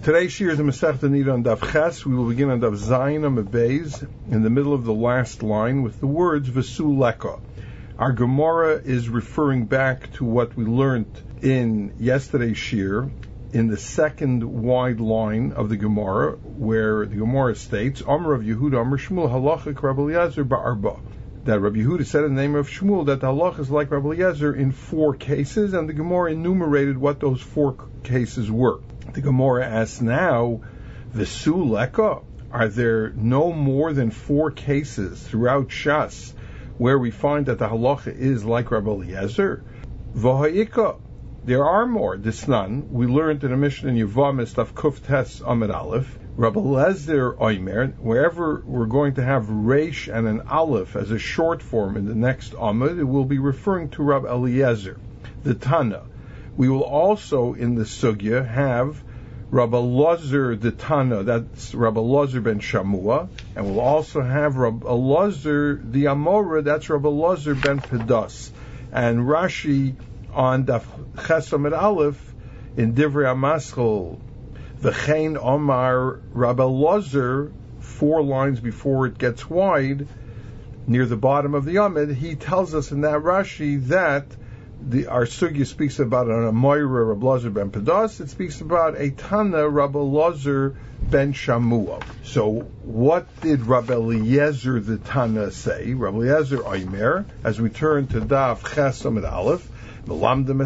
Today's shir is a Masechta Nida on Daf Ches. We will begin on Daf Zayin Amud Beis in the middle of the last line with the words V'su Leka. Our Gemara is referring back to what we learned in yesterday's shir in the second wide line of the Gemara, where the Gemara states, Amar of Yehuda, Amar Shmuel, Halachik Rabbi Eliezer Ba'arba. That Rabbi Yehuda said in the name of Shmuel that the halach is like Rabbi Eliezer in 4 cases, and the Gemara enumerated what those 4 cases were. The Gemara asks now, V'su Leka, are there no more than 4 cases throughout Shas where we find that the halacha is like Rabbi Eliezer? V'ha'ika, there are more. Disnan, we learned in a mission in Yevamis, Daf Kuf Tes Amud Aleph, Rabbi Eliezer Oimer, wherever we're going to have Reish and an Aleph as a short form in the next Amud, it will be referring to Rabbi Eliezer, the Tana. We will also, in the Sugya, have Rabbi Elazar the Tana, that's Rabbi Elazar ben Shamua, and we'll also have Rabbi Elazar the Amora, that's Rabbi Elazar ben Pedas. And Rashi on Daf Ches Amud Aleph in Divrei HaMaschil, V'chein Omar Rabbi Elazar, 4 lines before it gets wide, near the bottom of the Amud, he tells us in that Rashi that our Sugya speaks about an Amoira Rabbi Elazar ben Pedas, it speaks about a Tana Rabbi Elazar ben Shamua. So what did Rabbi Eliezer the Tana say? Rabbi Eliezer Oimer, as we turn to Daf Ches Amud Aleph, we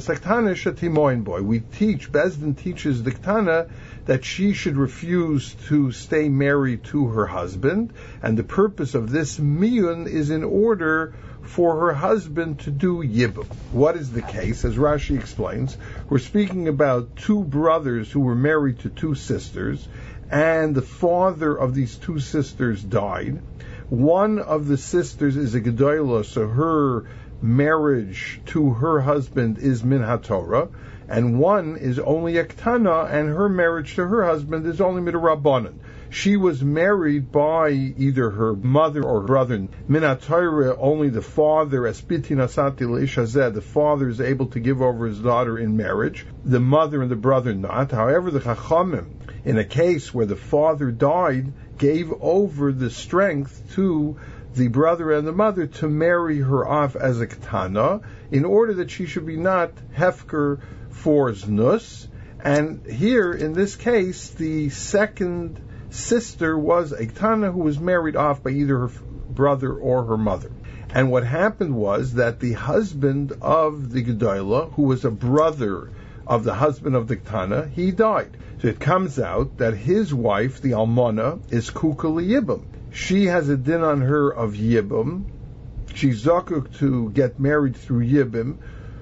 teach, Bezdin teaches the Tana that she should refuse to stay married to her husband, and the purpose of this miyun is in order for her husband to do yibum. What is the case? As Rashi explains, we're speaking about 2 brothers who were married to 2 sisters, and the father of these 2 sisters died. One of the sisters is a gedolah, so her marriage to her husband is min haTorah, and one is only a ktana, and her marriage to her husband is only midrabanan. She was married by either her mother or brother. Min haTorah, only the father, espiti nasati leishazeh, the father is able to give over his daughter in marriage, the mother and the brother not. However, the Chachamim, in a case where the father died, gave over the strength to the brother and the mother to marry her off as a ketana, in order that she should be not hefker for znus. And here, in this case, the second sister was a ketana who was married off by either her brother or her mother. And what happened was that the husband of the gedolah, who was a brother of the husband of the ketana, he died. So it comes out that his wife, the almana, is kukah liyibum. She has a din on her of yibum. She's zakuk to get married through yibum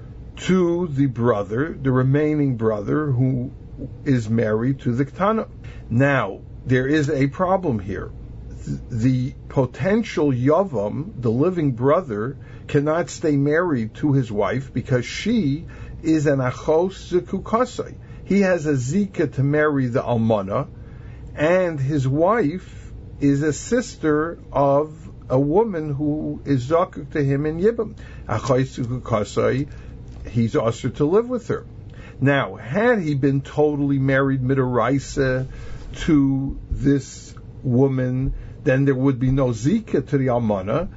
to the brother, the remaining brother, who is married to the ketana. Now, there is a problem here. The potential yavam, the living brother, cannot stay married to his wife because she is an achos zekukasai. He has a zika to marry the almana, and his wife is a sister of a woman who is zakuk to him in yibum. Achos zekukasai, he's usher to live with her. Now, had he been totally married midaraisa to this woman, then there would be no zika to the almana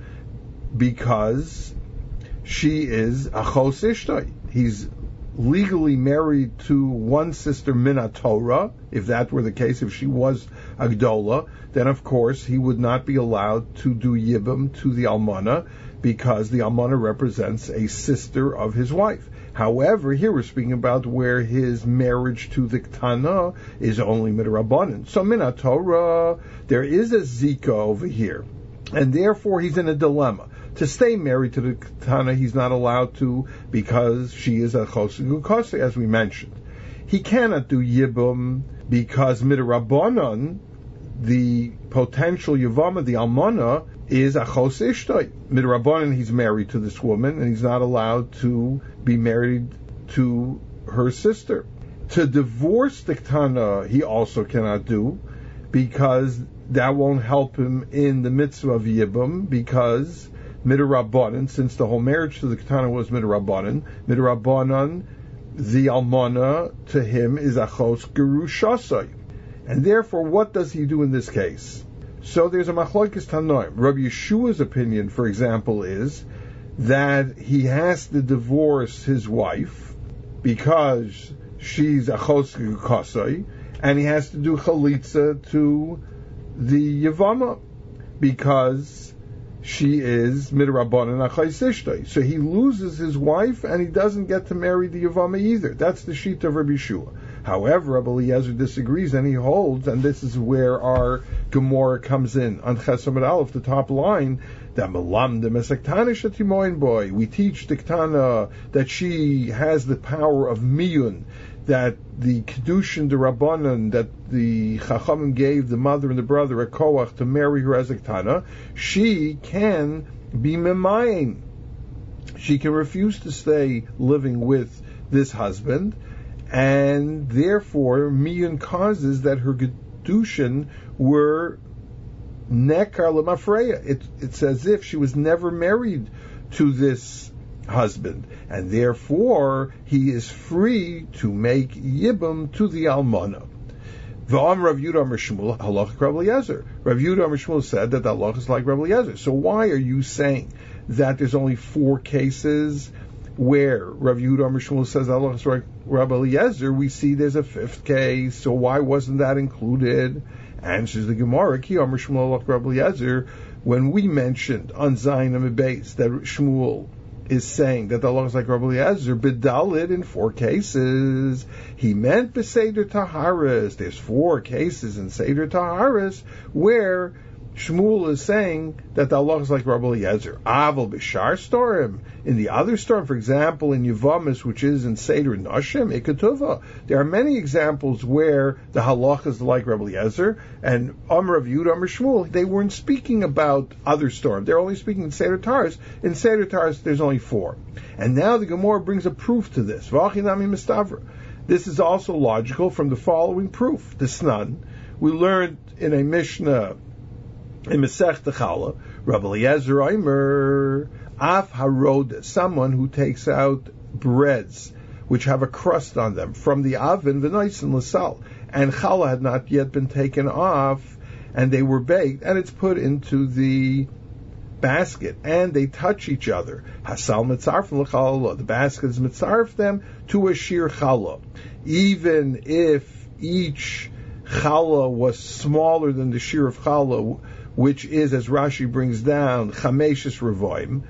because she is achos ishtay. He's legally married to one sister min haTorah. If that were the case, if she was a gedolah, then of course he would not be allowed to do yibum to the almana because the almana represents a sister of his wife. However, here we're speaking about where his marriage to the ketana is only midrabanan. So min haTorah, there is a zika over here, and therefore he's in a dilemma. To stay married to the ketana, he's not allowed to because she is a chosegukase, as we mentioned. He cannot do yibum because midrabanan, the potential yavama, the almana, is achos ishtay. Midrabanan, he's married to this woman, and he's not allowed to be married to her sister. To divorce the ketana, he also cannot do, because that won't help him in the mitzvah of yibum, because midrabanan, since the whole marriage to the ketana was midrabanan, the almana to him is achos gerushasai. And therefore, what does he do in this case? So there's a machlokes tanoim. Rabbi Yeshua's opinion, for example, is that he has to divorce his wife because she's a chos kosoi, and he has to do chalitza to the Yavama because she is midrabanan achais ishtay. So he loses his wife and he doesn't get to marry the Yavama either. That's the sheet of Rabbi Yeshua. However, Rabbi Eliezer disagrees and he holds, and this is where our Gemara comes in on Ches Amud Aleph, the top line, that Melam de Mesaktana Shatimoin boy. We teach Diktana that she has the power of Miyun, that the Kedushin de Rabbanan, that the Chachamim gave the mother and the brother a koach to marry her as a Ktana, she can be Memayin. She can refuse to stay living with this husband, and therefore Miyun causes that her Kedushin were Nekar Lemafreya. It's as if she was never married to this husband, and therefore he is free to make yibum to the almana. V'am Rav Yehuda Amar Shmuel halachik Rav Eliezer. Rav Yehuda Amar Shmuel said that the halach is like Rav Eliezer. So why are you saying that there's only 4 cases where Rav Yehuda Amar Shmuel says halach is like Rav Eliezer? We see there's a 5th case. So why wasn't that included? Answers the Gemara, Ki Amar Shmuel halach Rav Eliezer. When we mentioned on Zayin Amud Beis that Shmuel is saying that the halach is like Rabbi Eliezer, bedalid in 4 cases. He meant beseder taharis. There's 4 cases in seder taharis where Shmuel is saying that the halach is like Rabbi Eliezer. Aval b'shar storim. In the other storm, for example, in Yevamis, which is in Seder Nashim, Ikatuva, there are many examples where the halach is like Rabbi Eliezer, and Amar Rav Yehuda, Amar Shmuel, they weren't speaking about other storms. They're only speaking in Seder Taharis. In Seder Taharis, there's only 4. And now the Gemara brings a proof to this. V'achinami mistavra. This is also logical from the following proof. The Snan, we learned in a Mishnah in Masech Chala, Rabbi Eliezer Omer, Af Harod, someone who takes out breads which have a crust on them from the oven, v'noisen l'sal, and challah had not yet been taken off, and they were baked, and it's put into the basket, and they touch each other. Hasal mitzarf l'challah, the basket is mitzarf them to a shir challah, even if each challah was smaller than the shir of challah, which is, as Rashi brings down, chameshes revoim,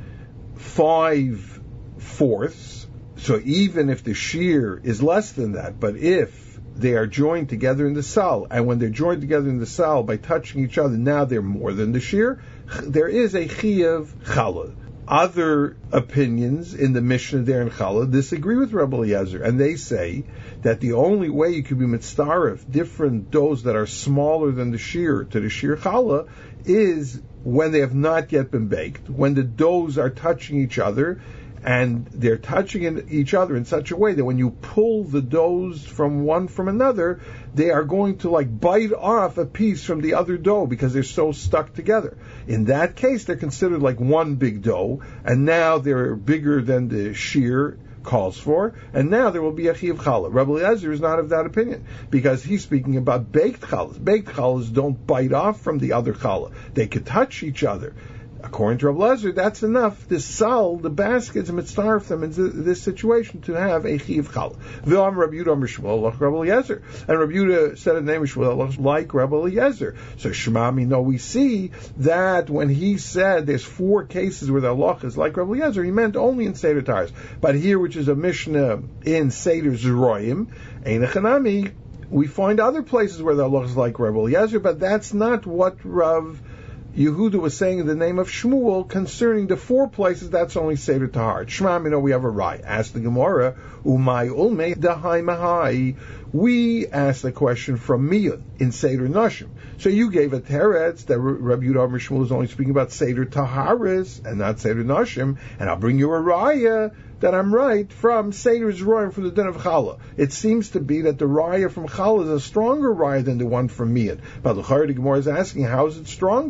5/4. So even if the shear is less than that, but if they are joined together in the sal, and when they're joined together in the sal by touching each other, now they're more than the shear, there is a chiyuv challah. Other opinions in the Mishnah there in Challah disagree with Rabbi Eliezer, and they say that the only way you could be mitzaref different doughs that are smaller than the shear to the shear Challah is when they have not yet been baked, when the doughs are touching each other, and they're touching each other in such a way that when you pull the doughs from one from another, they are going to like bite off a piece from the other dough because they're so stuck together. In that case, they're considered like one big dough, and now they're bigger than the shear calls for, and now there will be a chiyuv challah. Rabbi Eliezer is not of that opinion, because he's speaking about baked challahs. Baked challahs don't bite off from the other challah. They could touch each other. According to Rabbi Eliezer, that's enough. The sal, the baskets, mitzaref them in this situation to have a chiyuv challah. V'am Rabbi Yehuda Amar Shmuel like Rabbi Eliezer, and Rabbi Yehuda said the name of Shmuel like Rabbi Eliezer. So Shemami, no, we see that when he said there's 4 cases where the halach is like Rabbi Eliezer, he meant only in Seder Taharis. But here, which is a Mishnah in Seder Zeroyim, Ein Chanami, we find other places where the halach is like Rabbi Eliezer, but that's not what Rav Yehuda was saying in the name of Shmuel concerning the 4 places. That's only Seder Tahar. Shema, we have a right. Ask the Gemara, Umay Ulme Dahai Mahai. We asked the question from Miyun in Seder Nashim. So you gave a teretz that Rabbi Yehuda Amar Shmuel is only speaking about Seder Taharis and not Seder Nashim, and I'll bring you a raya that I'm right from Seder Zeroyim from the din of Challah. It seems to be that the raya from Challah is a stronger raya than the one from Miyun. But the Gemara is asking, how is it stronger?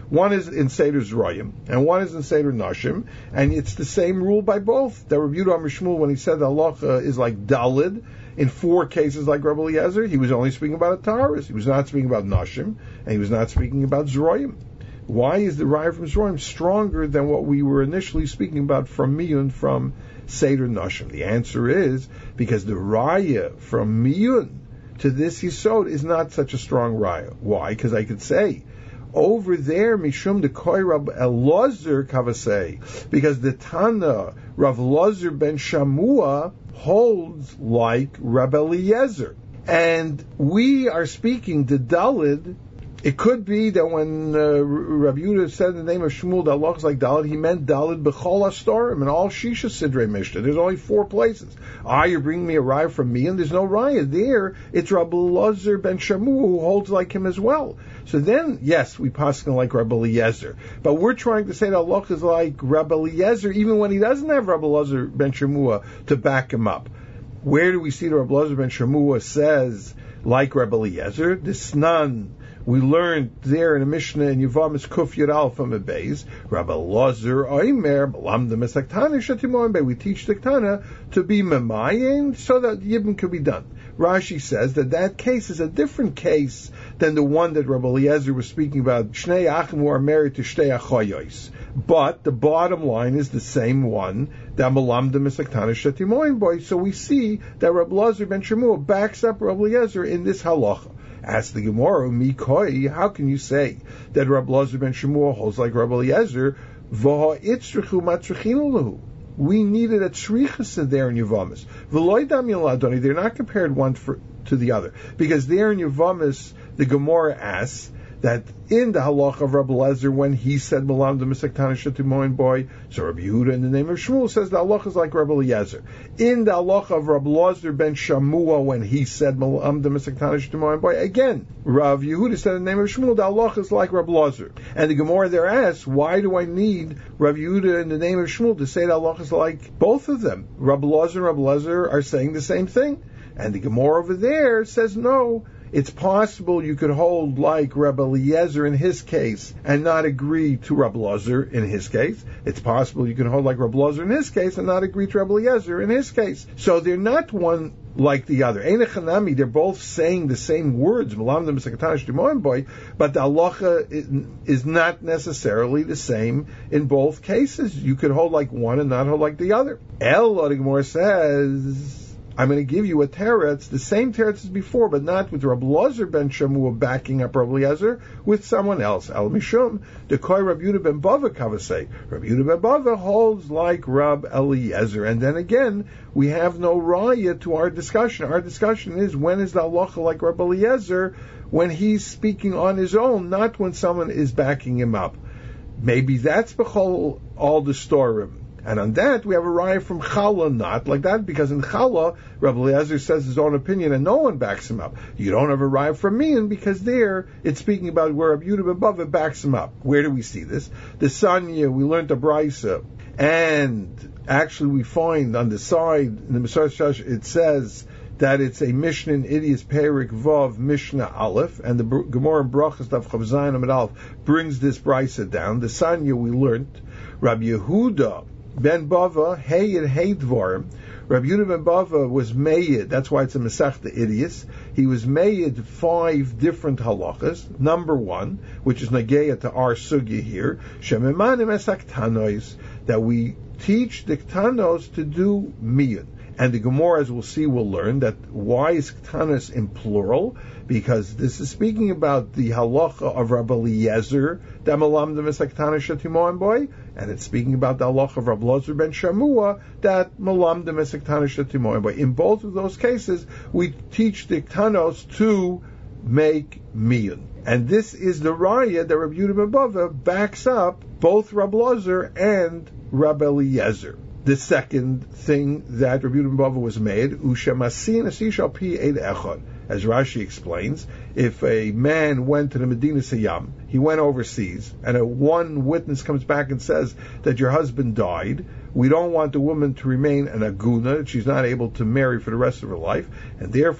One is in Seder Zroyim, and one is in Seder Nashim, and it's the same rule by both. That Rabbi Yehuda Amar Shmuel, when he said the halacha is like Dalid, in 4 cases like Rabbi Eliezer, he was only speaking about a Taharis. He was not speaking about Nashim, and he was not speaking about Zroyim. Why is the Raya from Zroyim stronger than what we were initially speaking about from Miyun, from Seder Nashim? The answer is because the Raya from Miyun to this Yisod is not such a strong Raya. Why? Because I could say, over there, Mishum de Koi Rab Elazar Kavasei, because the Tana Rav Elazar ben Shamua holds like Rab Eliezer. And we are speaking the Dalid. It could be that when Rabbi Yehuda said the name of Shmuel, the halach is like Dalid, he meant Dalid b'chol astorim, and all Shisha Sidrei Mishnah. There's only 4 places. You're bringing me a raya from me, and there's no raya there. It's Rabbi Elazar ben Shamu who holds like him as well. So then, yes, we paskin like Rabbi Eliezer. But we're trying to say that halach is like Rabbi Eliezer, even when he doesn't have Rabbi Elazar ben Shamua to back him up. Where do we see that Rabbi Elazar ben Shamua says, like Rabbi Eliezer? The Snan, we learned there in a Mishnah in Yevamis Kuf Yud Aleph from a base, Rabbi Elazar Oimer B'lam the Mesaktana Shetimoim Bei. We teach the Ktana to be Memayin so that Yibum can be done. Rashi says that case is a different case than the one that Rabbi Eliezer was speaking about. Shnei Achim who are married to Shtei Achoyos. But the bottom line is the same one, that Malam the Mesaktana Shetimoim Bei. So we see that Rabbi Elazar ben Shmuel backs up Rabbi Eliezer in this halacha. Ask the Gemara, Mikoi, how can you say that Rabbi Elazar ben Shmuel holds like Rabbi Eliezer? V'ha itzrichu matzrichinu lahu. We needed a tzrichas there in Yevamis. V'loi dam yaladoni. They're not compared one to the other, because there in Yevamis the Gemara asks that in the halacha of Rabbi Eliezer, when he said Malam the Mesaktana Shetimoim Boy, so Rabbi Yehuda in the name of Shmuel says the halacha is like Rabbi Eliezer. In the halacha of Rabbi Elazar ben Shamua, when he said Malam the Mesaktana Shetimoim Boy, again, Rav Yehuda said in the name of Shmuel, the halacha is like Rabbi Elazar. And the Gemara there asks, why do I need Rabbi Yehuda in the name of Shmuel to say the halacha is like both of them? Rabbi Elazar and Rabbi Eliezer are saying the same thing. And the Gemara over there says no. It's possible you could hold like Rabbi Eliezer in his case and not agree to Rabbi Elazar in his case. It's possible you can hold like Rabbi Elazar in his case and not agree to Rabbi Eliezer in his case. So they're not one like the other. Einechanami, they're both saying the same words, but the halacha is not necessarily the same in both cases. You could hold like one and not hold like the other. El, the Gemara says, I'm going to give you a teretz, the same teretz as before, but not with Rabbi Elazar ben Shamua backing up Rabbi Eliezer, with someone else. Al Mishum, the Koi Rabbi Yehuda ben Bava Kavasei. Rabbi Yehuda ben Bava holds like Rabbi Eliezer. And then again, we have no raya to our discussion. Our discussion is, when is the halacha like Rabbi Eliezer? When he's speaking on his own, not when someone is backing him up. Maybe that's b'chol all the storim. And on that, we have a raya from Chala, not like that, because in Chala, Rabbi Eliezer says his own opinion and no one backs him up. You don't have a raya from Mian, because there, it's speaking about where Rabbi Yehuda ben Bava backs him up. Where do we see this? The Sanya, we learned the Braisa, and actually we find on the side, in the Masar Shash, it says that it's a Mishnah in Idias Perik Vav Mishnah Aleph, and the Gemara in Brachas Daf Chav Zayin Amud Aleph brings this Braisa down. The Sanya, we learned, Rabbi Yehuda ben Bava, Hey and Hey Dvarim. Rabbi Yehuda ben Bava was Mayid, that's why it's a Masechta Idias. He was Mayid 5 different halachas. Number 1, which is Nageya to our sugya here, Shememanim Esaktanois, that we teach the Ktanos to do Miyun. And the Gemara, as we'll see, will learn that why is Ktanos in plural? Because this is speaking about the halacha of Rabbi Eliezer, Damalam the Mesaktana Shetimoim Boy, and it's speaking about the halacha of Rabbi Elazar ben Shamua, that Malam the Mesaktana Shetimoim Boy. In both of those cases, we teach the Ktanos to make miyun. And this is the raya that Rabbi Yehuda ben Bava backs up both Rabbi Elazar and Rabbi Eliezer. The second thing that Rabbi Yehuda ben Bava was made, Ushemasin Asishal Pi Eid Echad. As Rashi explains, if a man went to the Medina Sayyam, he went overseas, and one witness comes back and says that your husband died, we don't want the woman to remain an aguna, she's not able to marry for the rest of her life, and therefore if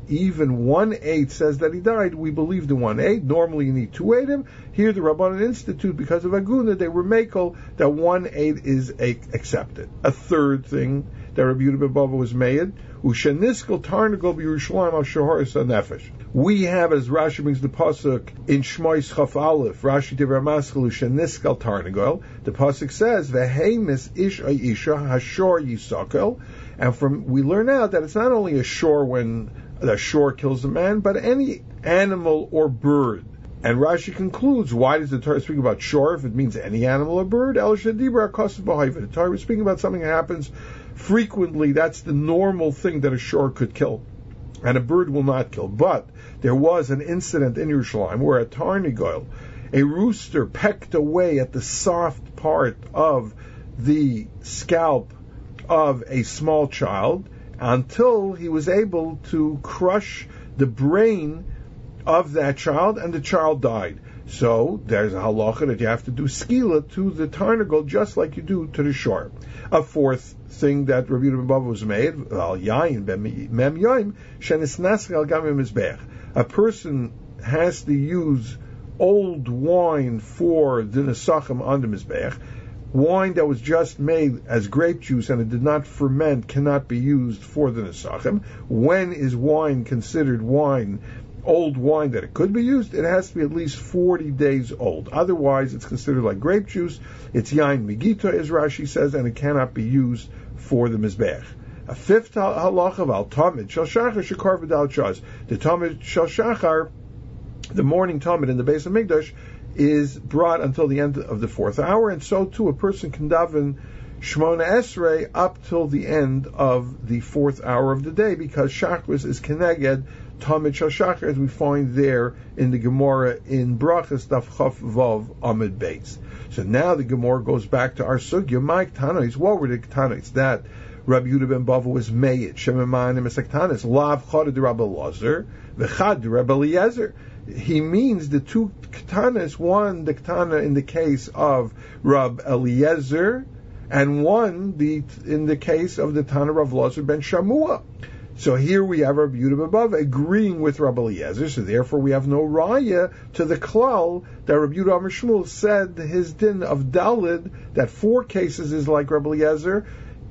even 1/8 says that he died, we believe the 1/8. Normally you need 2 eidim. Here the Rabbanan Institute, because of Aguna, they were makel that 1/8 is accepted. A third thing that Rabbi Yehuda ben Bava was made, Usheniskal Tarnagol b'Yerushalayim al Shahoris HaNefesh. We have, as Rashi brings the pasuk in Shmois Chaf Aleph, Rashi Tevar Maskal Usheniskal Tarnagol. The pasuk says, "Vehemis ish Isha hashor yisakel," and we learn out that it's not only a shore when the shore kills a man, but any animal or bird. And Rashi concludes, why does the Torah speak about shore if it means any animal or bird? El Shadibra Kosav B'Hayva. The Torah is speaking about something that happens frequently. That's the normal thing that a shore could kill, and a bird will not kill. But there was an incident in Yerushalayim where a Tarnigol, a rooster, pecked away at the soft part of the scalp of a small child until he was able to crush the brain of that child, and the child died. So there's a halacha that you have to do skila to the tarnagol just like you do to the shore. A fourth thing that Rabbi Yehuda ben Bava was made, al yayin mem yaim shenisnaskel al gam mizbech. A person has to use old wine for the nesachim on the mizbech. Wine that was just made as grape juice and it did not ferment cannot be used for the nesachim. When is wine considered wine? Old wine that it could be used, it has to be at least 40 days old. Otherwise, it's considered like grape juice. It's yain migita, as Rashi says, and it cannot be used for the mizbech. A fifth halacha of al tamid shel shachar shekar v'dal chaz. The tamid shel shachar, the morning tamid in the base of Mikdash, is brought until the end of the 4th hour, and so too a person can daven Shmona Esrei up till the end of the 4th hour of the day, because Shachris is keneged Tamid Shel Shachar, as we find there in the Gemara in Brachas Daf Chaf Vav Amid Beis. So now the Gemara goes back to our sugya. My Ktanos, what were the Ktanos that Rabbi Yehuda ben Bava was made? Shememanim Esektanos Lav Chad de Rabbi Elazar v'Chad de Rabbi Eliezer. He means the two Ktanos, one the Ktana in the case of Rabbi Eliezer, and one in the case of the Tana Rav Elazar ben Shamua. So here we have Rabbi Yehuda ben Bava agreeing with Rabbi Eliezer, so therefore we have no raya to the klal that Rabbi Yehuda Amar Shmuel said his din of Dalid, that 4 cases is like Rabbi Eliezer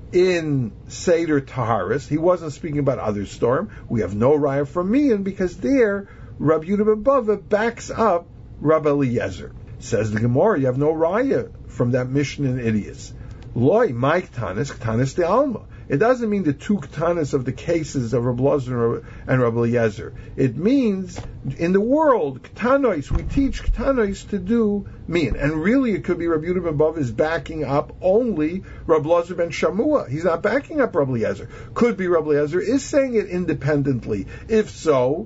in Seder Taharis. He wasn't speaking about other storm. We have no raya from Mian, because there Rabbi Yehuda ben Bava backs up Rabbi Eliezer. Says the Gemara, you have no raya from that Mishnah in Idias. Loi, my Ktanis de Alma. It doesn't mean the 2 Ktanis of the cases of Rabbi Elazar and Rabbi Eliezer. It means in the world, Ktanos, we teach Ktanos to do Mian. And really it could be Rabbi Yehuda ben Bava is backing up only Rabbi Elazar ben Shamua. He's not backing up Rabbi Eliezer. Could be Rabbi Eliezer is saying it independently. If so,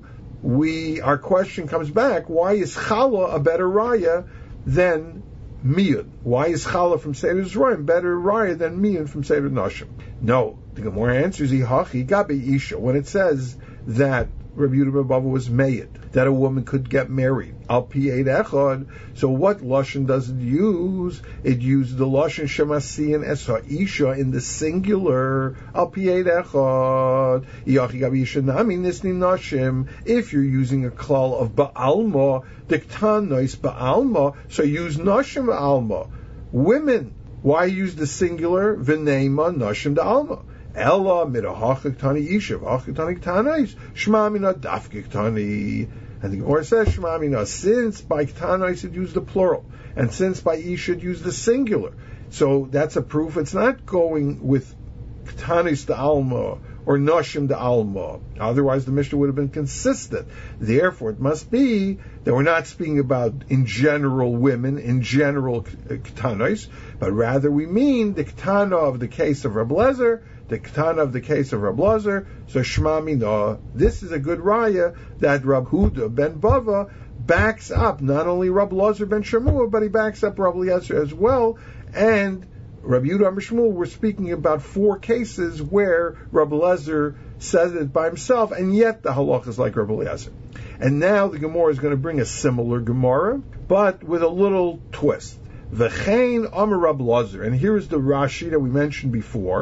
our question comes back, why is Chala a better raya than Miyud? Why is Chala from Seder Zerayim better raya than Miyud from Seder Nashim? No, the Gemara answers, Ihachi Gabi Isha, when it says that Rabbi Yehuda ben Bava was made, that a woman could get married, Al Pi Eid Echad. So what Lashon does it use? It used the Lashon Shemasiyan Es Ha'isha in the singular, Al Pi Eid Echad. Ihachi Gabi Isha Nami Nisni Nashim. If you're using a klal of Ba'alma, Diktan Nois Ba'alma, so use Nashim Ba'alma. Women. Why use the singular? V'neima Nashim Da'alma. Ella midahachik ishav hachik tanais shmamina dafkik tani. And the Gemara says shmamina, since by ktanais it used the plural, and since by ish it used the singular. So that's a proof it's not going with ktanis the alma or nashim the alma. Otherwise the Mishnah would have been consistent. Therefore it must be that we're not speaking about in general women, in general ktanis, but rather we mean the ktana of the case of Rabbi Eliezer, the Ketana of the case of Rabbi Elazar. So Shema Mina, this is a good raya that Rabbi Yehuda ben Bava backs up not only Rabbi Elazar ben Shamua, but he backs up Rabbi Eliezer as well. And Rabbi Yehuda ben Shmuel, we're speaking about 4 cases where Rabbi Eliezer says it by himself, and yet the halach is like Rabbi Eliezer. And now the Gemara is going to bring a similar Gemara, but with a little twist. V'chein Amar Rabbi Eliezer, and here is the Rashi that we mentioned before.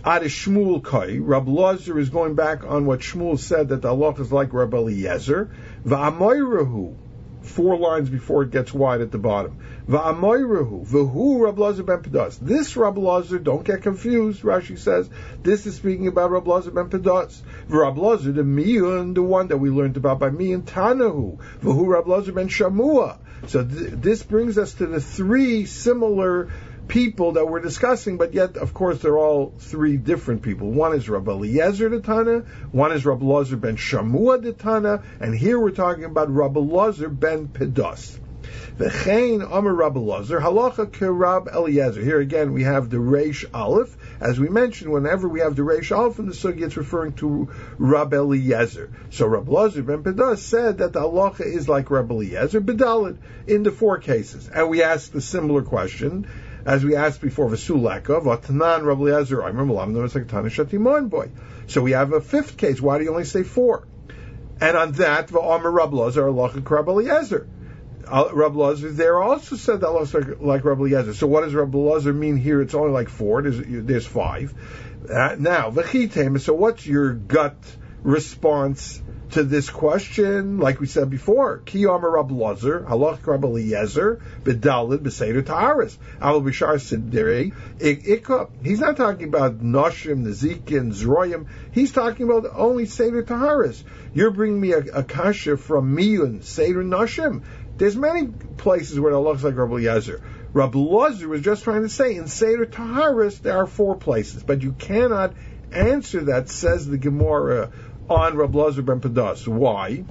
Ad Shmuel Kai, Rabbi Lazar is going back on what Shmuel said, that the halacha is like Rabbi Eliezer. Va'amoyrahu, 4 lines before it gets wide at the bottom. Va'amoyrahu, v'hu Rabbi Lazar ben Pedas. This Rabbi Lazar, don't get confused, Rashi says, this is speaking about Rabbi Lazar ben Pedas. Rabbi Lazar, the miyun, the one that we learned about by miyun Tanahu, v'hu Rabbi Lazar ben Shamua. So this brings us to the 3 similar people that we're discussing, but yet, of course, they're all 3 different people. One is Rabbi Eliezer the Tana, one is Rabbi Lazar ben Shamua the Tana, and here we're talking about Rabbi Lazar ben Pedas. V'chein Amar Rabbi Lazar, halacha kerab Eliezer. Here again we have the Reish Aleph. As we mentioned, whenever we have the Reish Aleph in the sugi, it's referring to Rabbi Eliezer. So Rabbi Lazar ben Pedas said that the halacha is like Rabbi Eliezer, B'daled, in the 4 cases. And we asked a similar question, as we asked before, V'suleka, V'tanan Rabbi Eliezer, I remember a lot of them, it's like Tana Shatimon boy. So we have a 5th case. Why do you only say 4? And on that, V'amar Rabbi Lazar, halacha Rabbi Eliezer. Rabbi Lazar there also said that Allah is like Rabbi Eliezer. So what does Rabbi Lazar mean here? It's only like 4. There's 5. Now, v'chitem. So what's your gut response to this question? Like we said before, Ki Amar Rabbi Lazar, halach Rabbi Eliezer, b'dalid b'seder taharis. Al b'shar sidrei ikka. He's not talking about noshim, nezikin, zroyim. He's talking about only seder taharis. You're bringing me a kasha from miyun, seder noshim. There's many places where it looks like Rabbi Eliezer. Rabbi Lazar was just trying to say, in Seder Taharis, there are 4 places. But you cannot answer that, says the Gemara, on Rabbi Lazar ben Pedas. Why?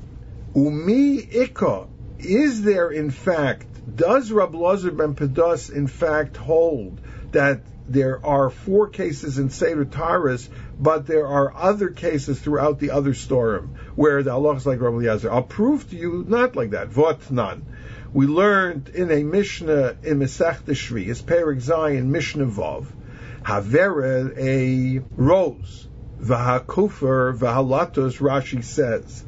Umi Ikka, is there in fact, does Rabbi Lazar ben Pedas in fact hold that there are 4 cases in Seder Taharis, but there are other cases throughout the other storim where the halacha is like Rabbi Eliezer? I'll prove to you not like that. Votnan. We learned in a Mishnah in Masechta Shvius, Perek Zayin, Mishnah Vav, Havered, a rose, V'hakufer, V'halatos, Rashi says,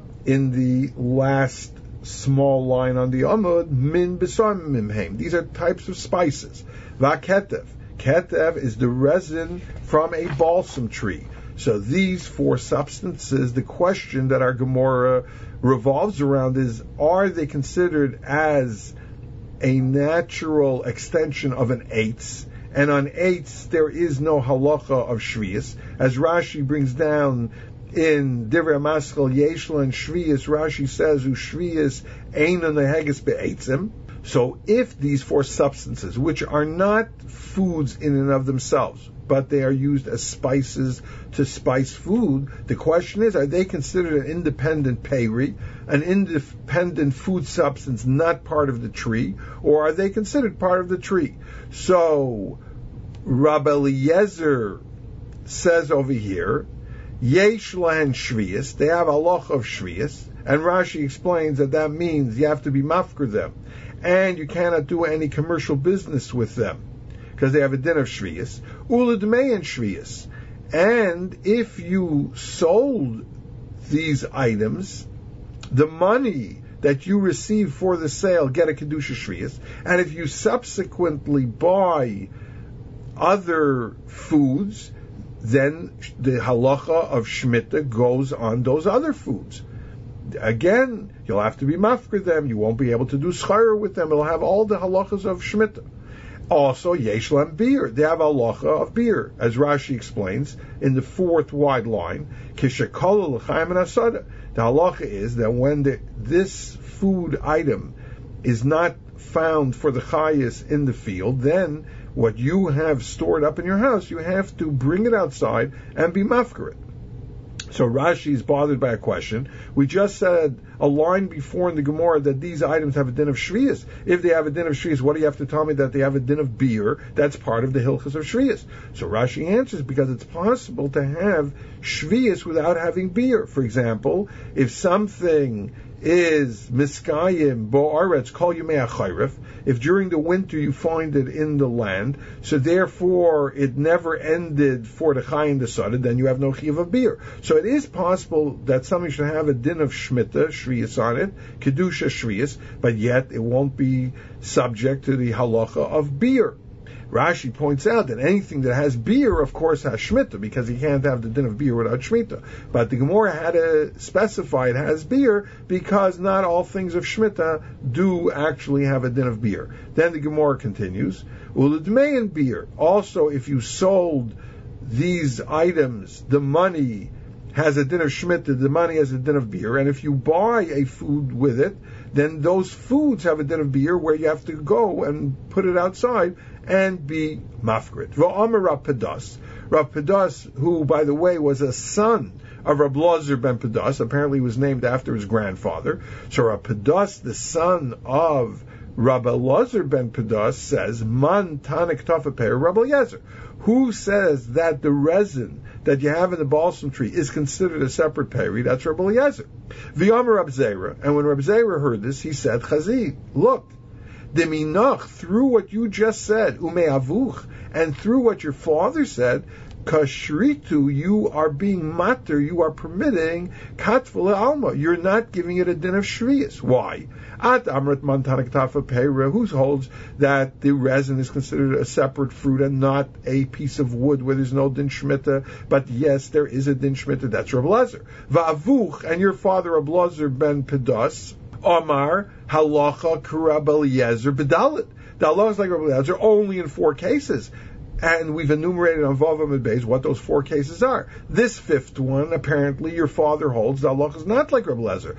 in the last small line on the Amud, Min B'sar Mimheim. These are types of spices. V'haketev. Ketev is the resin from a balsam tree. So these 4 substances, the question that our Gemara revolves around is, are they considered as a natural extension of an eitz? And on eitz, there is no halacha of shvius. As Rashi brings down in Divrei Maschal Yeshla and Shvius, Rashi says, Ushvius einon neheges be'eitzim. So if these 4 substances, which are not foods in and of themselves, but they are used as spices to spice food, the question is, are they considered an independent peri, an independent food substance not part of the tree, or are they considered part of the tree? So Rabbi Eliezer says over here, Yesh lahen shvius, they have a halacha of shvius, and Rashi explains that means you have to be mafker them, and you cannot do any commercial business with them, because they have a din of shvius. Ula d'mein shvius. And if you sold these items, the money that you receive for the sale get a kedusha shvius. And if you subsequently buy other foods, then the halacha of shmita goes on those other foods. Again, you'll have to be mafker them. You won't be able to do schar with them. It'll have all the halachas of shmita. Also, yesh lam beer. They have halacha of beer, as Rashi explains in the 4th wide line. Kishakol l'chaim and asada. The halacha is that when this food item is not found for the chayis in the field, then what you have stored up in your house, you have to bring it outside and be mafker it. So Rashi is bothered by a question. We just said a line before in the Gemara that these items have a din of shvius. If they have a din of shvius, what do you have to tell me that they have a din of beer? That's part of the hilchos of shvius. So Rashi answers, because it's possible to have shvius without having beer. For example, if something is miskayim bo'aretz kol yemei ha'chayrif, if during the winter you find it in the land, so therefore it never ended for the chay and the sada, then you have no chiyuv of beer. So it is possible that something should have a din of shmita, shviyas on it, kedusha shviyas, but yet it won't be subject to the halacha of beer. Rashi points out that anything that has beer, of course, has shmita, because he can't have the din of beer without shmita. But the Gemara had to specify it has beer because not all things of shmita do actually have a din of beer. Then the Gemara continues, Uludmein beer. Also, if you sold these items, the money has a din of shmita, the money has a din of beer, and if you buy a food with it, then those foods have a din of beer where you have to go and put it outside and be mafgrit. V'omer Rav Pedas. Rav Pedas, who, by the way, was a son of Rab Elazar ben Pedas, apparently was named after his grandfather. So Rav Pedas, the son of Rab Elazar ben Pedas, says, Man tanik tafaper Rab Eliezer. Who says that the resin that you have in the balsam tree is considered a separate peri? That's Rab Eliezer. V'omer Rab Zera. And when Rab Zera heard this, he said, Chazi, look, Deminach, through what you just said, umeavuch, and through what your father said, kashritu, you are being matter, you are permitting katful alma. You're not giving it a din of shvius. Why? At amrat mantanik tafa pera, who holds that the resin is considered a separate fruit and not a piece of wood where there's no din shmita, but yes, there is a din shmita. That's Rab Elazar. Va'avuch, and your father Rab Elazar ben Pedas, Omar halacha Rab Eliezer bedalit. The halacha is like Rab Eliezer only in 4 cases, and we've enumerated on Vavam and Beis what those 4 cases are. This 5th one, apparently, your father holds the halacha is not like Rab Eliezer.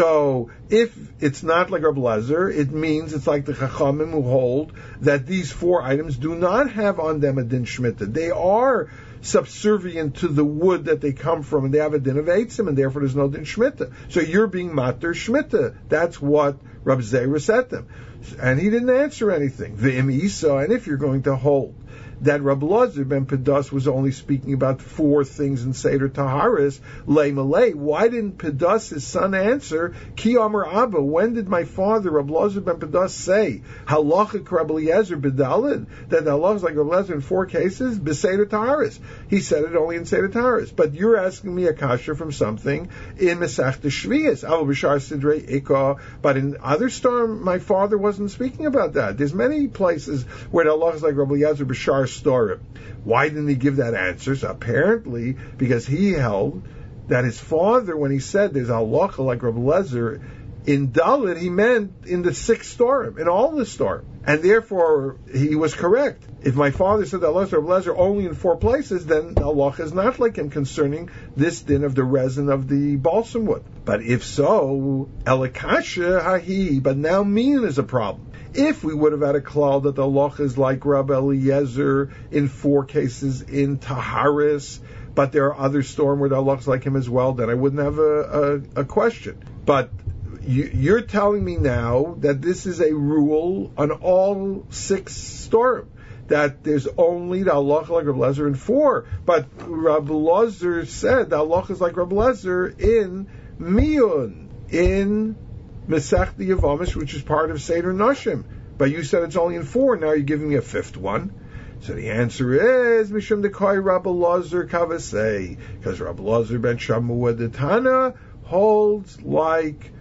So if it's not like Rab Eliezer, it means it's like the Chachamim who hold that these 4 items do not have on them a din shmita. They are subservient to the wood that they come from, and they have a din of eitzim, and therefore there's no din shmita. So you're being mater shmita. That's what Rab Zera said to him. And he didn't answer anything. V'im isa, and if you're going to hold that Rab Elazar ben Pedas was only speaking about 4 things in Seder Taharis, lei malei, why didn't Pedas, his son, answer, Ki Amar Abba, when did my father, Rab Elazar ben Pedas, say, halacha Rab Eliezer bedalid, that the halacha is like Rab Eliezer in 4 cases? B'Seder Taharis. He said it only in Seder Taharis. But you're asking me a kasha from something in Masechta Shviyas, Aval B'Shar Sidrei Ikah, but in other storm, my father wasn't speaking about that. There's many places where the halacha is like Rab Eliezer B'Shar Story. Why didn't he give that answer? So apparently, because he held that his father, when he said there's a halacha like Rab Eliezer, in Dalit, he meant in the 6th story, in all the story. And therefore, he was correct. If my father said the halacha of Rab Eliezer only in 4 places, then the halacha is not like him concerning this din of the resin of the balsam wood. But if so, elikasha hahi, but now mean is a problem. If we would have had a klal that the halacha is like Rab Eliezer in 4 cases in Taharis, but there are other storm where the halacha is like him as well, then I wouldn't have a question. But you're telling me now that this is a rule on all 6 storm, that there's only the halacha like Rab Eliezer in 4, but Rab Elazar said the halacha is like Rab Eliezer in Miyun, in Masechta Yevamos, which is part of Seder Nashim. But you said it's only in 4, now you're giving me a 5th one. So the answer is Mishum Dekai Rab Elazar Kavasei, because Rab Elazar ben Shamua the Tana holds like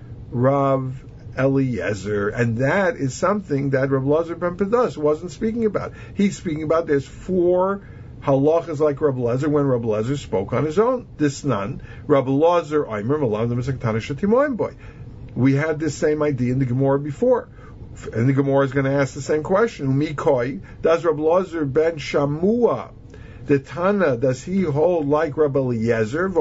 Rav Eliezer, and that is something that Rab Elazar ben Pedas wasn't speaking about. He's speaking about there's 4 halachas like Rab Eliezer when Rab Eliezer spoke on his own. This none. Rab Elazar Aimer Malam the Masechta Shatimoim boy. We had this same idea in the Gemara before. And the Gemara is going to ask the same question. Mikoi, does Rab Elazar ben Shamua, the Tana, does he hold like Rab Eliezer?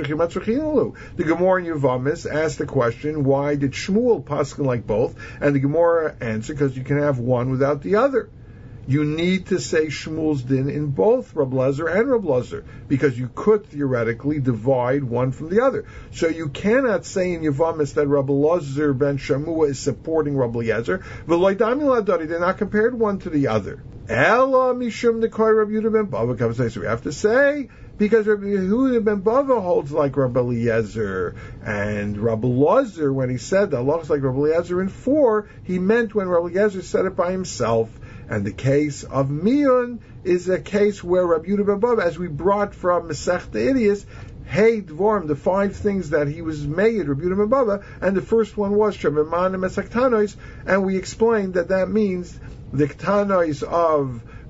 The Gemara in Yevamos asked the question, why did Shmuel paskin like both? And the Gemara answered, because you can have one without the other. You need to say Shmuel's din in both Rab Eliezer and Rab Elazar, because you could theoretically divide one from the other. So you cannot say in Yevamos that Rab Elazar ben Shamua is supporting Rab Eliezer. They're not compared one to the other. Ela mishum nekoi Rab Yehuda ben Bava. So we have to say, because Rab Yehuda ben Bava holds like Rab Eliezer, and Rab Elazar, when he said that Allah is like Rab Eliezer in 4, he meant when Rab Eliezer said it by himself. And the case of Miyun is a case where Rab Yehuda ben Bava, as we brought from Masechta Idiyos, Hey Dvorm, the 5 things that he was made, Rab Yehuda ben Bava, and the first one was Shemaman and Mesek Tanois, and we explained that means the Ktanois of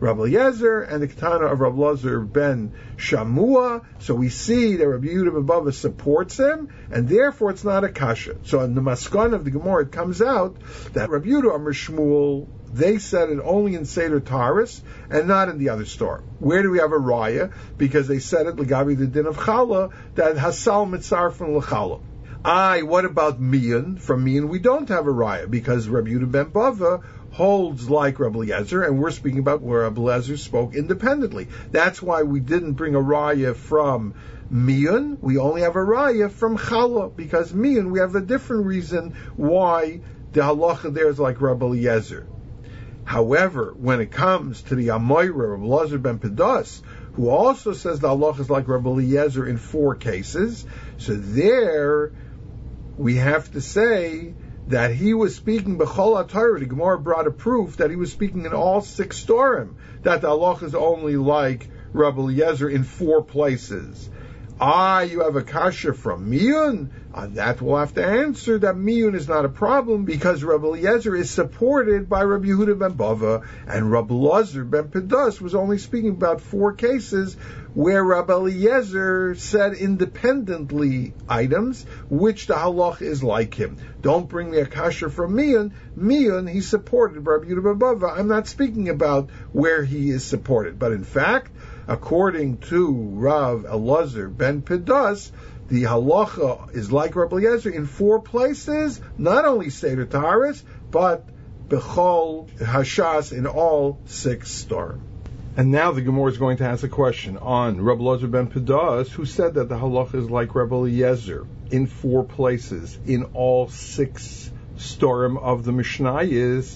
Rabbi Eliezer and the Ketana of Rabbi Elazar ben Shamua. So we see that Rabbi Yehuda ben Bava supports him, and therefore it's not a kasha. So in the Maskon of the Gemara, it comes out that Rabbi Yehuda Amar Shmuel, they said it only in Seder Taurus and not in the other store. Where do we have a raya? Because they said it L'gavi the din of Chala, that Hasal Mitzarfin L'Chala. What about Miyan? From Miyan we don't have a raya, because Rabbi Yehuda ben Bava holds like Rabbi Eliezer, and we're speaking about where Rabbi Eliezer spoke independently. That's why we didn't bring a raya from Miyan. We only have a raya from Chala, because Miyan we have a different reason why the halacha there is like Rabbi Eliezer. However, when it comes to the Amoira, Rabbi Elazar ben Pedas, who also says the halacha is like Rabbi Eliezer in 4 cases, so there we have to say that he was speaking B'chol HaTorah. The Gemara brought a proof that he was speaking in all 6 storim, that the halacha is only like Rabbi Eliezer in 4 places. You have a kasha from Miyun? On that we'll have to answer that Miyun is not a problem, because Rabbi Eliezer is supported by Rabbi Yehuda ben Bava, and Rabbi Elazar ben Pedas was only speaking about 4 cases where Rabbi Eliezer said independently items which the halach is like him. Don't bring me a kasha from Miyun. Miyun, he supported Rabbi Yehuda ben Bava. I'm not speaking about where he is supported, but in fact, according to Rav Elazar ben Pedas, the halacha is like Rabbi Eliezer in 4 places, not only Seder Taurus, but Bechol Hashas in all 6 storim. And now the Gemara is going to ask a question on Rabbi Elazar ben Pedas, who said that the halacha is like Rabbi Eliezer in 4 places in all 6 storim of the Mishnayos,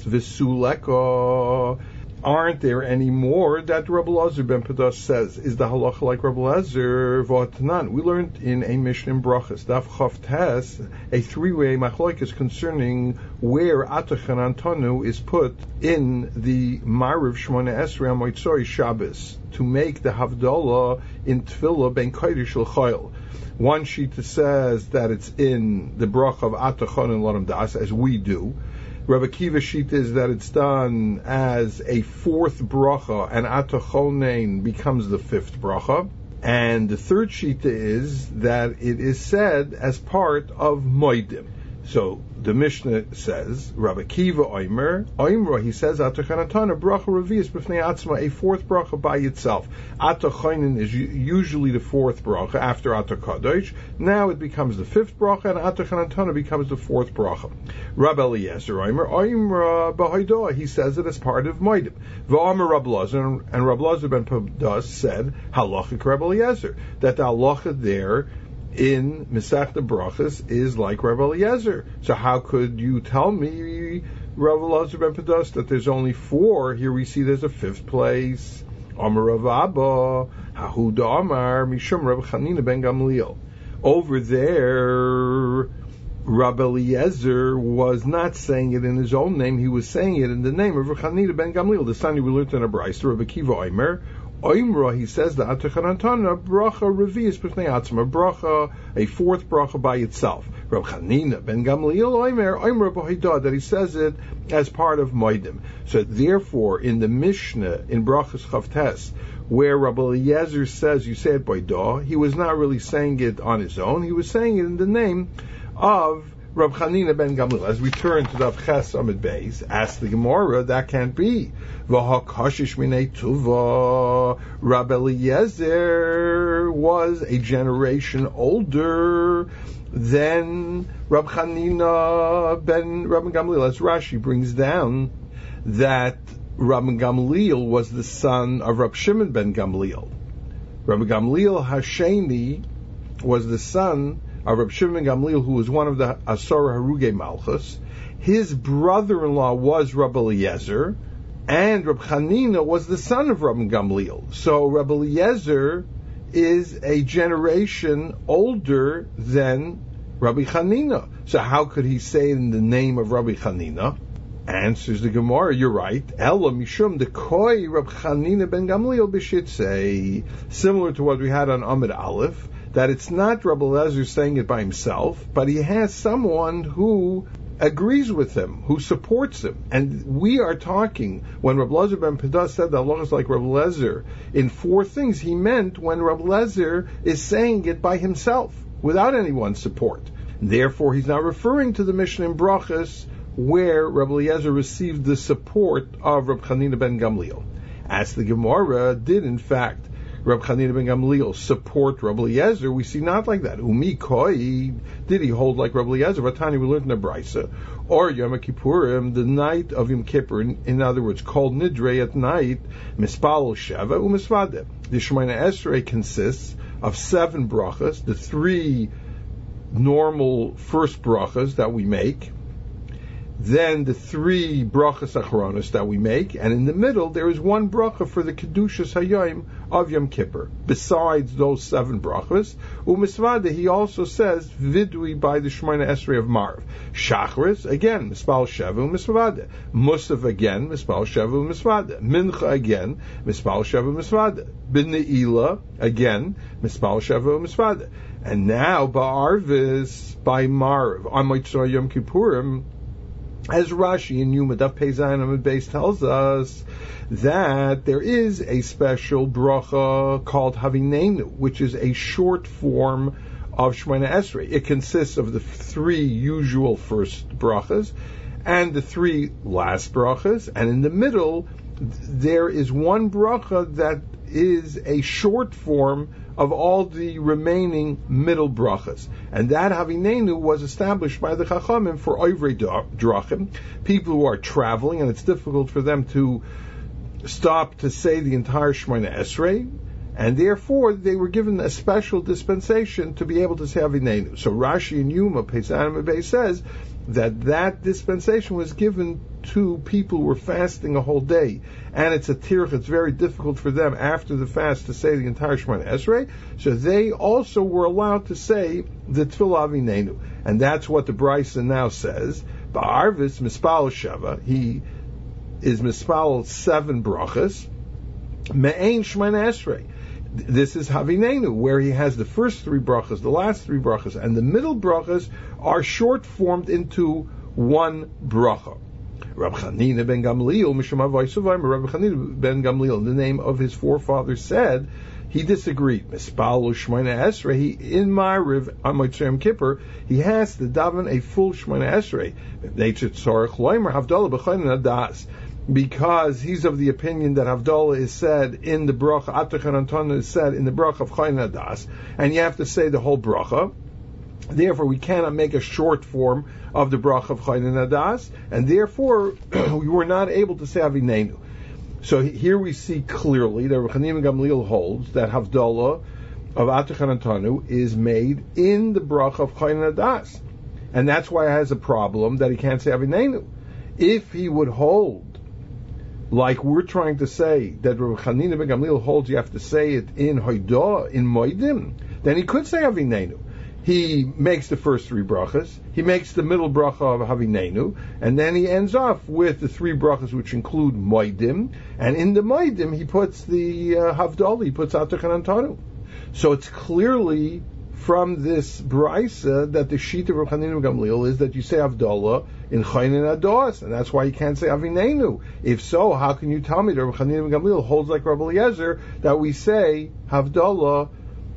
V'suleka. Aren't there any more that Rabbi Elazar ben Pedas says is the halacha like Rabbi Eliezer? V'atanan. We learned in a Mishnah in Brachas, Daf Chav Tes, a 3-way machlokes concerning where Atachan Antonu is put in the Ma'ariv Shmona Esrei Motzoi Shabbos to make the Havdalah in Tefillah ben Kodesh l'Chayil. One shita says that it's in the bracha of Atachan and Ladam Das, as we do. Rabbi Akiva shita is that it's done as a 4th bracha, and Atachonein becomes the 5th bracha. And the 3rd shita is that it is said as part of Moedim. So the Mishnah says, Rabbi Akiva Oimer, he says, Atachanatana bracha revius b'fnei atzma, a 4th bracha by itself. Atachonin is usually the 4th bracha after Atakadosh. Now it becomes the 5th bracha, and Atachanatana becomes the 4th bracha. Rabbi Eliezer Oimer b'hoidah, he says it as part of Moedim. V'omer Rabbi Elazar, and Rabbi Elazar ben Pedas said, halachic Rabbi Eliezer, that the halacha there in Masechta Brachas is like Rabbi Eliezer. So how could you tell me, Rabbi Elazar ben Pedas, that there's only 4? Here we see there's a 5th place. Amar Rav Abba, Hahuda Amar, Mishum Rabbi Chanina ben Gamliel. Over there, Rabbi Eliezer was not saying it in his own name, he was saying it in the name of Rabbi Chanina ben Gamliel. The Sani we learned in a Brayso, Rabbi Akiva Omer, Oimra, he says that Atachanantana bracha revius b'fnei atzma, bracha, a 4th bracha by itself. Reb Chanina ben Gamliel Oimra b'hoidah, that he says it as part of Moedim. So therefore, in the Mishnah in Brachas Chav Tes, where Rabbi Eliezer says you say it by dah, he was not really saying it on his own. He was saying it in the name of Reb Chanina ben Gamliel. As we turn to the Ches Amid Beis, ask the Gemara, that can't be. V'hakashish minei tuva. Rabbi Eliezer was a generation older than Reb Chanina ben Rabbi Gamliel. As Rashi brings down, that Rabbi Gamliel was the son of Reb Shimon ben Gamliel. Rabbi Gamliel Hasheni was the son of Reb Shimon ben Gamliel, who was one of the Asar Harugei Malchus. His brother-in-law was Rabbi Eliezer, and Reb Chanina was the son of Rabbi Gamliel. So Rabbi Eliezer is a generation older than Rabbi Chanina. So how could he say it in the name of Rabbi Chanina? Answers the Gemara, you're right. Ella mishum dekoi Reb Chanina ben Gamliel b'shitzei. Similar to what we had on Amid Aleph, that it's not Rabbi Eliezer saying it by himself, but he has someone who agrees with him, who supports him. And we are talking, when Reb Lezer ben Pedas said that Allah is like Reb Lezer, in four things, he meant when Reb Lezer is saying it by himself, without anyone's support. Therefore, he's not referring to the Mishnah in Brachas, where Reb Eliezer received the support of Reb Chanina ben Gamliel. As the Gemara did, in fact, Reb Chanina ben Gamliel support Reb Eliezer, we see not like that. Umi koi, did he hold like Reb Eliezer? Vatani, we learned in the Brisa. Or Yom Kippurim, the night of Yom Kippur, in other words, called Nidre at night, Mispal Sheva u'Misvadeh. The Shemoneh Esrei consists of 7 brachas, the 3 normal first brachas that we make, then the 3 brachas achronos that we make, and in the middle there is 1 bracha for the Kedushas Hayom of Yom Kippur. Besides those 7 brachas, u'misvadeh, he also says vidui by the Shemoneh Esrei of Marv. Shachris, again, mispal sheva u'misvadeh. Musaf, again, mispal sheva u'misvadeh. Mincha, again, mispal sheva u'misvadeh. B'ne'ilah, again, mispal sheva u'misvadeh. And now, ba'arvis, by Marv, on Motzei Yom Kippurim, as Rashi in Yuma Daf Pei Zayin Amud Beis tells us that there is a special bracha called Havinenu, which is a short form of Shemoneh Esrei. It consists of the 3 usual first brachas and the 3 last brachas, and in the middle there is 1 bracha that is a short form of all the remaining middle brachas. And that Havinenu was established by the Chachamim for Ovrei Drachim, people who are traveling and it's difficult for them to stop to say the entire Shemoneh Esrei, and therefore they were given a special dispensation to be able to say Havinenu. So Rashi in Yuma Pesach Bay says that dispensation was given to people who were fasting a whole day, and it's a tirch, it's very difficult for them after the fast to say the entire Shemoneh Esrei, so they also were allowed to say the Tfilah Havinenu, and that's what the Brisa now says. Ba'arvis mispal sheva, he is mispal 7 brachas, me'ein Shemoneh Esrei. This is Havinenu, where he has the first 3 brachas, the last 3 brachas, and the middle brachas are short formed into 1 bracha. Rabbi Chanina ben Gamliel, Rabbi Chanina ben Gamliel, in the name of his forefathers, said he disagreed. Mispal Shemoneh Esrei, in Ma'ariv on Motzei Yom Kippur, he has to daven a full Shemoneh Esrei. Because he's of the opinion that Havdalah is said in the bracha, Atachan Anton is said in the bracha of Chayin Adas, and you have to say the whole bracha. Therefore, we cannot make a short form of the bracha of Chayin Adas, and therefore we were not able to say Havinenu. So here we see clearly that Rabbi Chanina ben Gamliel holds that Havdalah of Atachan Antonu is made in the bracha of Chayin Adas, and that's why he has a problem that he can't say Havinenu. If he would hold like we're trying to say that Rabbi Chanina ben Gamliel holds you have to say it in Hoidah, in Moedim, then he could say Havinenu. He makes the first 3 brachas, he makes the middle bracha of Havinenu, and then he ends off with the 3 brachas which include Moedim, and in the Moedim he puts the Havdalah, he puts Atachan Antonu. So it's clearly from this brisa that the Shita of Rabbi Chanina ben Gamliel is that you say Havdalah in Chayin Adas, and that's why you can't say Havinenu. If so, how can you tell me that Rabbi Chanina ben Gamliel holds like Rabbi Eliezer that we say Havdalah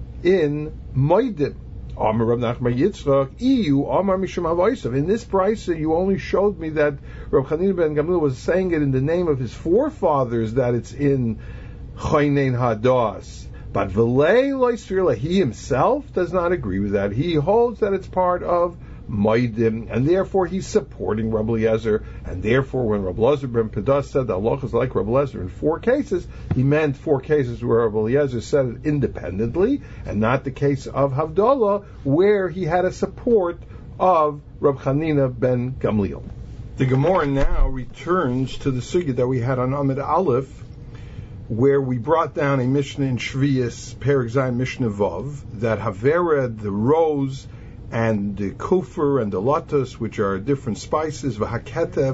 in Moedim? Amar Rav Nachman Yitzchak, Iyu Amar Mishum Havaisav. In this brisa, you only showed me that Rabbi Chanina ben Gamliel was saying it in the name of his forefathers that it's in Chayin Hadas. But V'lei Loisrila, he himself does not agree with that. He holds that it's part of Moedim, and therefore he's supporting Rabbi Eliezer, and therefore when Rabbi Lezer ben Pedas said that Allah is like Rabbi Eliezer in 4 cases, he meant 4 cases where Rabbi Eliezer said it independently, and not the case of Havdalah, where he had a support of Rabbi Chanina ben Gamliel. The Gemara now returns to the sugya that we had on Amud Aleph, where we brought down a Mishnah in Shvius, Perek Zayin Mishnah Vav, that Havered, the rose, and the kufr and the lotus, which are different spices, v'haketef,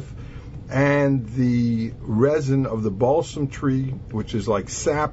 and the resin of the balsam tree, which is like sap.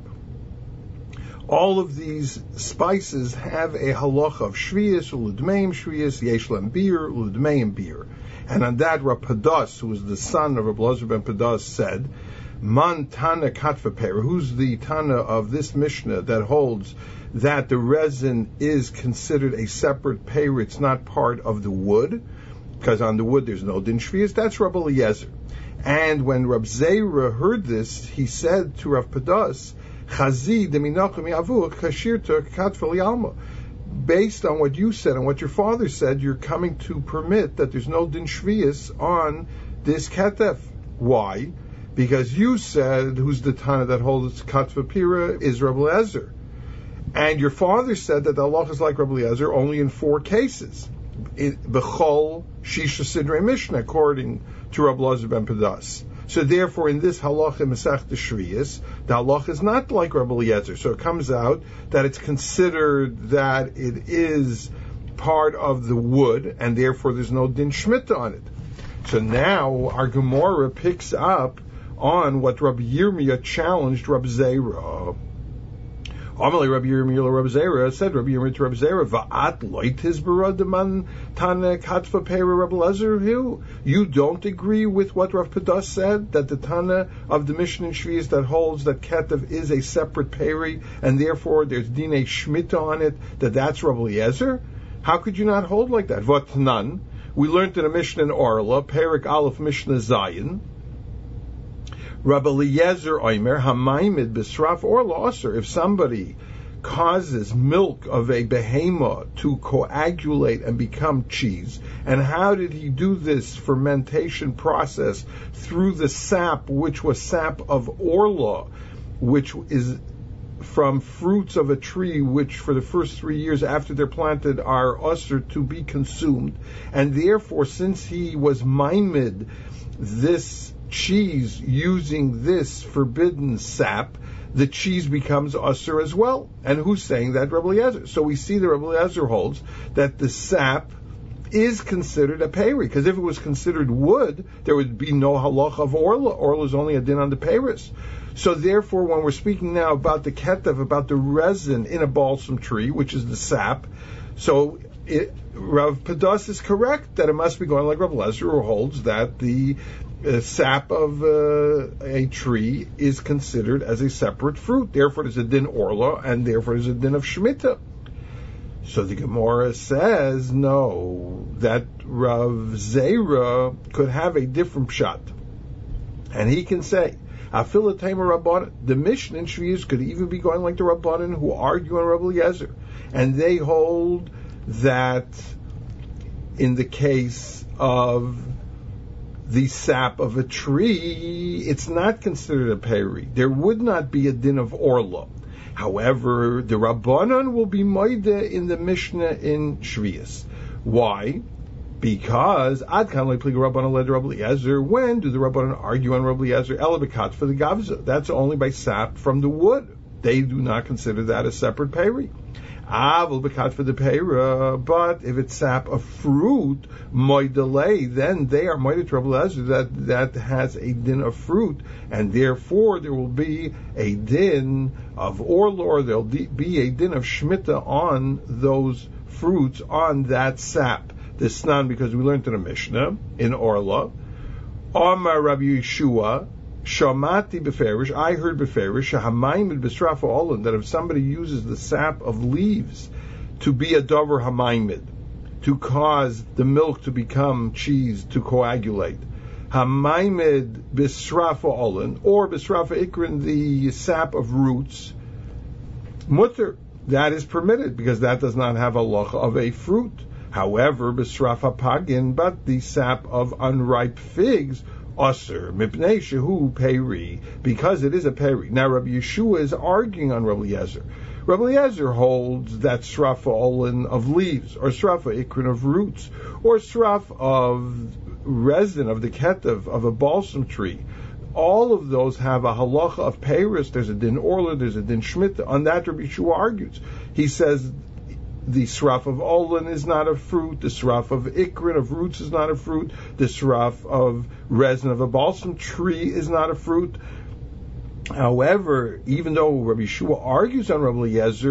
All of these spices have a halacha of shvius, uludmeim shvius, yesh lem bir, uludmeim bir. And on that, Rav Padas, who was the son of Rav Elazar ben Padas, said, Man Tana Katva Pera, who's the Tana of this Mishnah that holds that the resin is considered a separate pera, it's not part of the wood, because on the wood there's no din shvius? That's Rav Eliezer. And when Rav Zera heard this, he said to Rav Padas, Chazi deminachim yavu kashirta katva lialma. Based on what you said and what your father said, you're coming to permit that there's no din shvius on this ketef. Why? Because you said, who's the Tana that holds katva pira is Rav Eliezer. And your father said that the halacha is like Rav Eliezer only in 4 cases. B'chol Shisha Sidrei Mishnah, according to Rav Elazar ben Padas. So therefore, in this halacha Masech Shviyas, the halacha is not like Rav Eliezer. So it comes out that it's considered that it is part of the wood, and therefore there's no din shmita on it. So now our Gemara picks up on what Rabbi Yirmiyah challenged Rabbi Zera. Amalei Rabbi Yirmiyah Rabbi Zera said, Rabbi Yirmiyah to Rabbi Zera, Va'at loitis b'radaman tana katva pera Rabbi Elazar. You don't agree with what Rav Padas said, that the Tana of the Mishnah in Shvius that holds that Ketev is a separate peri, and therefore there's Dinei Shmita on it, that's Rabbi Eliezer? How could you not hold like that? V'tnan, we learned in a Mishnah in Orla, Perik Aleph Mishnah Zayin, Rabbi Eliezer Omer Hamaimid B'Sraf or Losser. If somebody causes milk of a behemoth to coagulate and become cheese, and how did he do this fermentation process? Through the sap, which was sap of orla, which is from fruits of a tree, which for the first 3 years after they're planted are usher to be consumed, and therefore, since he was maimed this cheese using this forbidden sap, the cheese becomes usher as well. And who's saying that? Rabbi Eliezer. So we see that Rabbi Eliezer holds that the sap is considered a peri, because if it was considered wood, there would be no halacha of orla. Orla is only a din on the peris. So therefore, when we're speaking now about the ketev, about the resin in a balsam tree, which is the sap, so Rav Padas is correct that it must be going like Rabbi Eliezer, who holds that the sap of a tree is considered as a separate fruit. Therefore, there's a din orla, and therefore there's a din of shemitah. So the Gemara says, no, that Rav Zera could have a different pshat. And he can say, Afilatayma Rabbanan, the Mishnah in Shviyus could even be going like the Rabbanan who argue on Rabbi Eliezer. And they hold that in the case of the sap of a tree, it's not considered a peri. There would not be a din of orla. However, the Rabbanan will be moide in the Mishnah in Shviyus. Why? Because Ad Kan Le'Pliga Rabbanan led Rabbi Eliezer. When do the Rabbanan argue on Rabbi Eliezer? Elabikat for the Gavza. That's only by sap from the wood. They do not consider that a separate peri. Avil bekat for the pera, but if it's sap of fruit, moidalei, then they are moided to Rabbi Eliezer that has a din of fruit, and therefore there will be a din of orla, or there'll be a din of shmita on those fruits, on that sap. This nan, because we learned in a Mishnah in Orla, Amar Rabbi Yeshua, Shamati beferish, I heard beferish, Hamaimid b'srafa olan, that if somebody uses the sap of leaves to be a dover hamaimid, to cause the milk to become cheese, to coagulate, Hamaimid b'srafa olan, or b'srafa ikrin, the sap of roots, mutter, that is permitted, because that does not have a halacha of a fruit. However, b'srafa pagin, but the sap of unripe figs, Aser, mipnei shehu peri, because it is a peri. Now Rabbi Yeshua is arguing on Rabbi Eliezer. Rabbi Eliezer holds that srafa olin of leaves, or srafa ikrin of roots, or sraf of resin of the ketev of a balsam tree. All of those have a halacha of peris. There's a din orla, there's a din shmita. On that Rabbi Yeshua argues. He says the sraf of olin is not a fruit, the sraf of ikrin, of roots, is not a fruit, the sraf of resin of a balsam tree is not a fruit. However, even though Rabbi Yeshua argues on Rabbi Eliezer,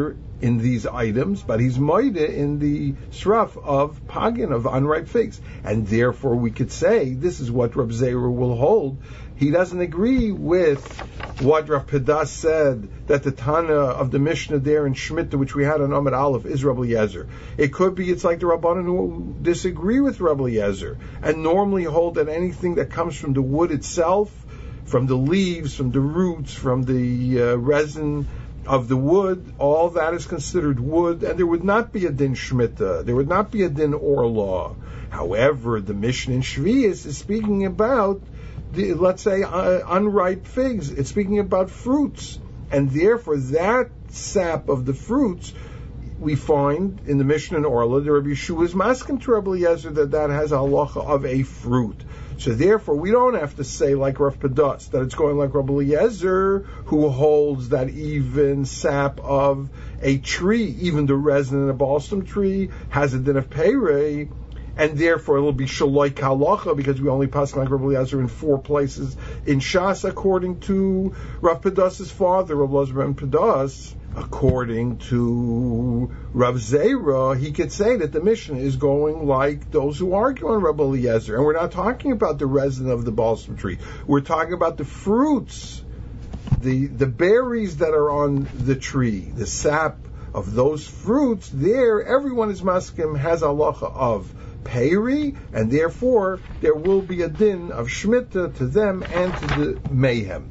in these items, but he's moide in the sraf of pagin, of unripe figs. And therefore we could say, this is what Reb Zera will hold. He doesn't agree with what Rav Pedas said, that the Tana of the Mishnah there in Shemitah, which we had on Amud Aleph, is Rabbi Eliezer. It could be it's like the Rabbanan who disagree with Rabbi Eliezer and normally hold that anything that comes from the wood itself, from the leaves, from the roots, from the resin of the wood, all that is considered wood, and there would not be a din Shemitah, there would not be a din Orlah. However, the Mishnah in Shvius is speaking about let's say unripe figs. It's speaking about fruits, and therefore that sap of the fruits we find in the Mishnah in Orla, the Rabbi Yeshua is masking to Rabbi Eliezer that has a halacha of a fruit. So therefore we don't have to say like Rav Pedas that it's going like Rabbi Eliezer, who holds that even sap of a tree, even the resin in a balsam tree, has a din of peirei, and therefore it'll be shaloi kalacha, because we only pass like Rabbi Eliezer in 4 places in Shas, according to Rav Pedas's father, Rav Elazar ben Pedas. According to Rav Zera, he could say that the Mishnah is going like those who argue on Rabbi Eliezer, and we're not talking about the resin of the balsam tree. We're talking about the fruits, the berries that are on the tree, the sap of those fruits. There, everyone is maskim, has halacha of peiri, and therefore there will be a din of Shemitah to them and to the mayhem.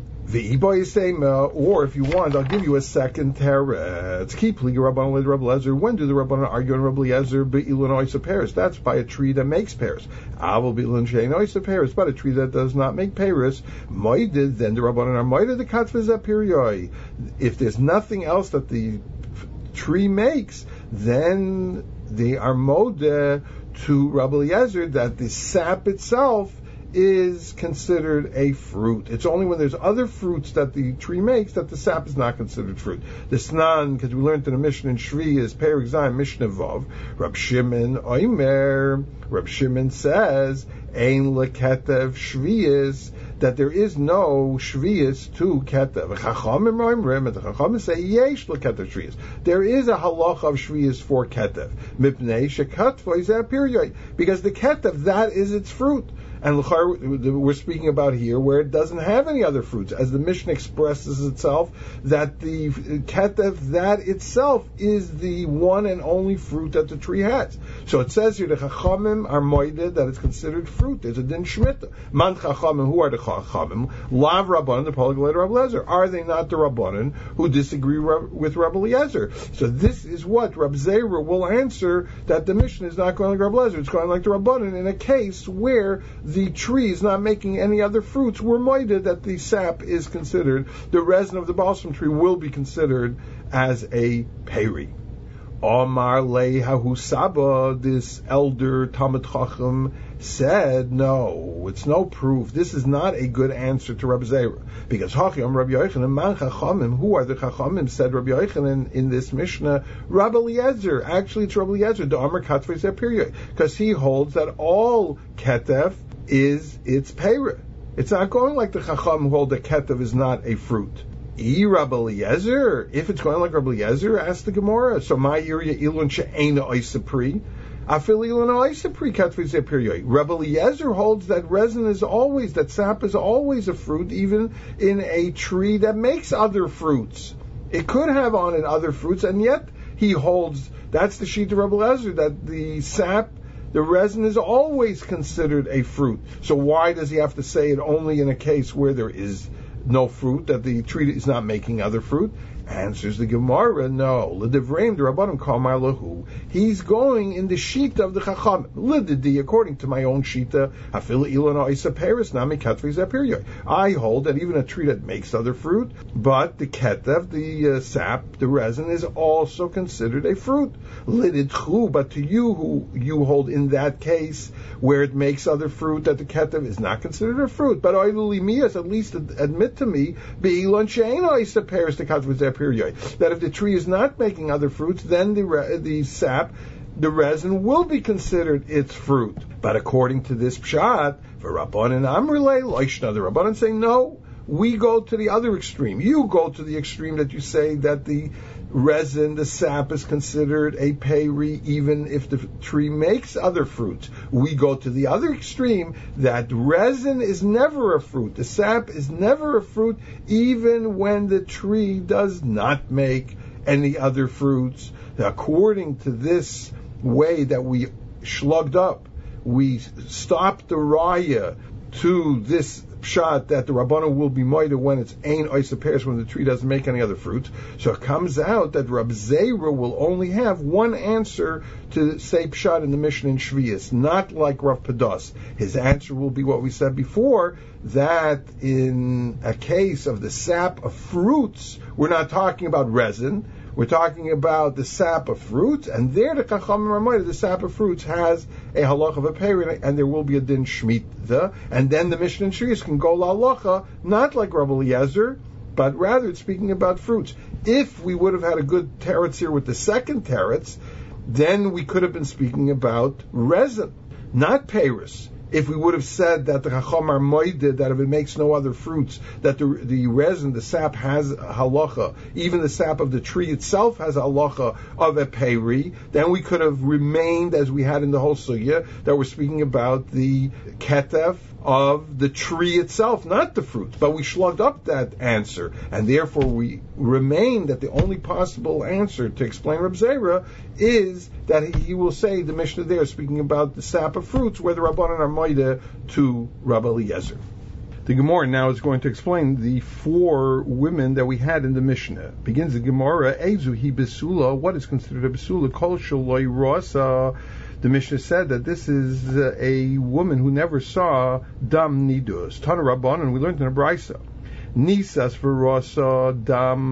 Or if you want, I'll give you a second teretz. Keep li Rabbanan with Rabbi Eliezer. When do the Rabbanan argue on Rabbi Eliezer? Be'ilun Paris. That's by a tree that makes pears. Avol be'ilun she'ein oisa Paris, but a tree that does not make pears. Moided, then the Rabbanan are moided the katvez apirioi. If there's nothing else that the tree makes, then they are modeh to Rabbi Eliezer that the sap itself is considered a fruit. It's only when there's other fruits that the tree makes that the sap is not considered fruit. The Snan, because we learned in the Mishnah in Shvi, is Perek Zayin Mishnah Vav. Rab Shimon Oimer. Rab Shimon says, Ein leketev shviyas, that there is no shviyas to ketev. Chachamim Oimrim, and the Chachamim say yesh leketev shviyas. There is a halacha of shviyas for ketev. Mipnei shekatva is a period, because the ketev, that is its fruit. And we're speaking about here where it doesn't have any other fruits, as the Mishnah expresses itself, that the ketev, that itself is the one and only fruit that the tree has. So it says here the chachamim are moided that it's considered fruit. There's a din shmita. Man chachamim, who are the chachamim? Lav rabbanan, the polyglot Rabbi Eliezer. Are they not the rabbanan who disagree with Rabbi Eliezer? So this is what Rabbi Zera will answer, that the Mishnah is not going like Rabbi Eliezer. It's going like the rabbanan in a case where the tree is not making any other fruits. We're moided that the sap is considered, the resin of the balsam tree will be considered as a peri. Omar Lehahu Saba, this elder Talmid Chacham, said, no, it's no proof. This is not a good answer to Rabbi Zera, because Hachim Rabbi Yochanan Man Chachamim, who are the Chachamim, said Rabbi Yochanan in this Mishnah, Rabbi Eliezer. Actually, it's Rabbi Eliezer, the Amar Katvei Zeh period, because he holds that all ketef is its peira. It's not going like the Chacham who hold that ketef is not a fruit. Rabbi Eliezer, if it's going like Rabbi Eliezer, ask the Gemara. So my area ilun she'ena oisapri, afil ilun oisapri katvei zeh period. Rabbi Eliezer holds that resin is always, that sap is always a fruit, even in a tree that makes other fruits. It could have on it other fruits, and yet he holds, that's the sheet of Rabbi Eliezer, that the sap, the resin is always considered a fruit. So why does he have to say it only in a case where there is no fruit, that the tree is not making other fruit? Answers the Gemara, no. L'divreim the Rabbanim kol mar lahu. He's going in the shita of the Chacham. L'didi, according to my own shita, afil ilan oisa peris nami katvei zeh period. I hold that even a tree that makes other fruit, but the ketev, the sap, the resin, is also considered a fruit. L'didchu, but to you, who you hold in that case where it makes other fruit, that the ketev is not considered a fruit. But oiluli miyas, at least admit to me, be'ilan she'ein oisa peris the katvei zeh period, that if the tree is not making other fruits, then the sap, the resin, will be considered its fruit. But according to this pshat, for Rabbanan Amrulay Loishna, the Rabbanan say no. We go to the other extreme. You go to the extreme that you say that the resin, the sap, is considered a peri even if the tree makes other fruits. We go to the other extreme that resin is never a fruit. The sap is never a fruit even when the tree does not make any other fruits. According to this way that we shlugged up, we stopped the raya to this pshat that the Rabbanu will be moida when it's ein oisa pears, when the tree doesn't make any other fruit. So it comes out that Rab Zera will only have one answer to say pshat in the Mishnah in Shvius, not like Rav Pados. His answer will be what we said before, that in a case of the sap of fruits, we're not talking about resin, we're talking about the sap of fruits, and there the Chachamim Ramoida, the sap of fruits has a halach of a peri, and there will be a din shmita, and then the Mishnah and Shrius can go la halacha, not like Rabbi Eliezer, but rather it's speaking about fruits. If we would have had a good teretz here with the second teretz, then we could have been speaking about resin, not peris. If we would have said that the Chacham are moided, that if it makes no other fruits, that the resin, the sap, has halacha, even the sap of the tree itself has halacha of a peri, then we could have remained as we had in the whole sugya, that we're speaking about the ketef of the tree itself, not the fruit. But we shlugged up that answer, and therefore we remain that the only possible answer to explain Reb Zera is that he will say the Mishnah there, speaking about the sap of fruits, where the Rabbanan are moida to Rabbi Eliezer. The Gemara now is going to explain the four women that we had in the Mishnah. Begins the Gemara, Ezu hi besula, what is considered a besula? Kol shaloi rasa. The Mishnah said that this is a woman who never saw dam nidus. Tana Rabban, and we learned in a brisa. Nisas v'rasa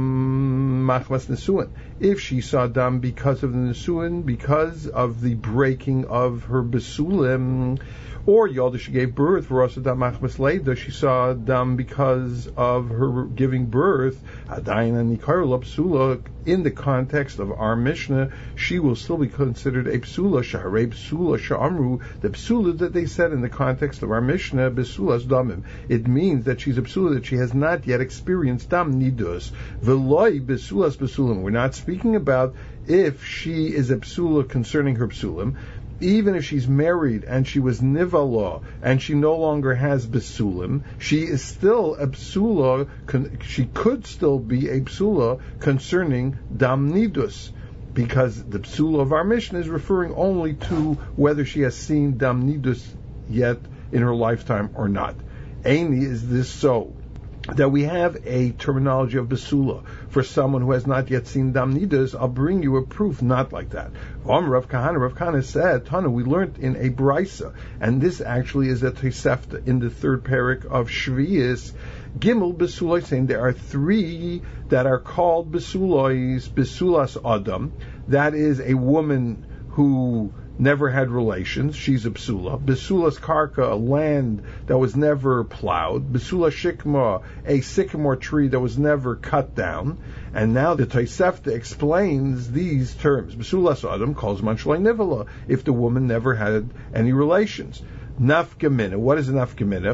dam machmas nesuin. If she saw dam because of the nesuin, because of the breaking of her besulim, or Yalda, she gave birth, v'rasa dam machmas leida, she saw dam because of her giving birth, adayin and nikarla psula, in the context of our Mishnah, she will still be considered a psula, shaharei psula sha'amru, the psula that they said in the context of our Mishnah, besulas damim. It means that she's a psula, that she has not yet experienced dam nidus. V'loi besulas besulim. We're not speaking about if she is a psula concerning her psulim. Even if she's married and she was nivala and she no longer has besulim, she is still a psula. She could still be a psula concerning dam nidus, because the psula of our Mishnah is referring only to whether she has seen dam nidus yet in her lifetime or not. Aini, is this so? That we have a terminology of besula for someone who has not yet seen dam nidus. I'll bring you a proof not like that. Rav Kahana said, Tana, we learned in a brisa, and this actually is a Tosefta in the third parak of Shvius, Gimel besulois, saying there are three that are called besulois, besulas adam, that is a woman who never had relations, she's a psula. Besulas karka, a land that was never plowed. Besula shikma, a sycamore tree that was never cut down. And now the Tosefta explains these terms. Besulas adam calls manchlei nivala, if the woman never had any relations. Nafkamina, what is a nafkamina?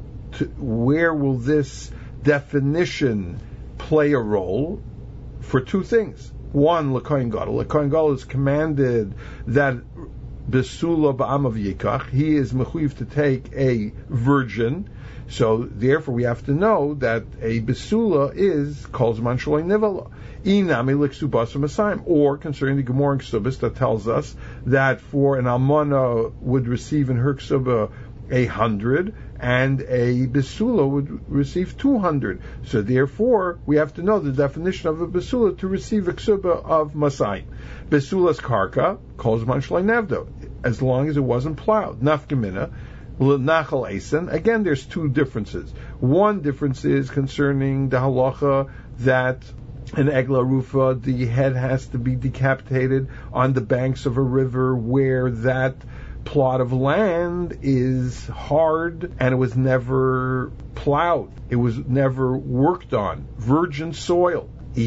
Where will this definition play a role? For two things. One, l'kohen gadol. L'kohen gadol is commanded that besula ba'amav yikach, he is mechuyev to take a virgin. So therefore, we have to know that a besula is kol zman shaloi nivala. Inami l'ksubas masayim, or concerning the Gemara in Ksubas that tells us that for an almana would receive in her ksuba 100, and a besula would receive 200. So therefore, we have to know the definition of a besula to receive a ksuba of masayim. Besula's karka calls man shlai nevdo, as long as it wasn't plowed. Nafkamina, l'nachal eisen. Again, there's two differences. One difference is concerning the halacha that in Egla Rufa, the head has to be decapitated on the banks of a river where that plot of land is hard and it was never plowed, it was never worked on, virgin soil.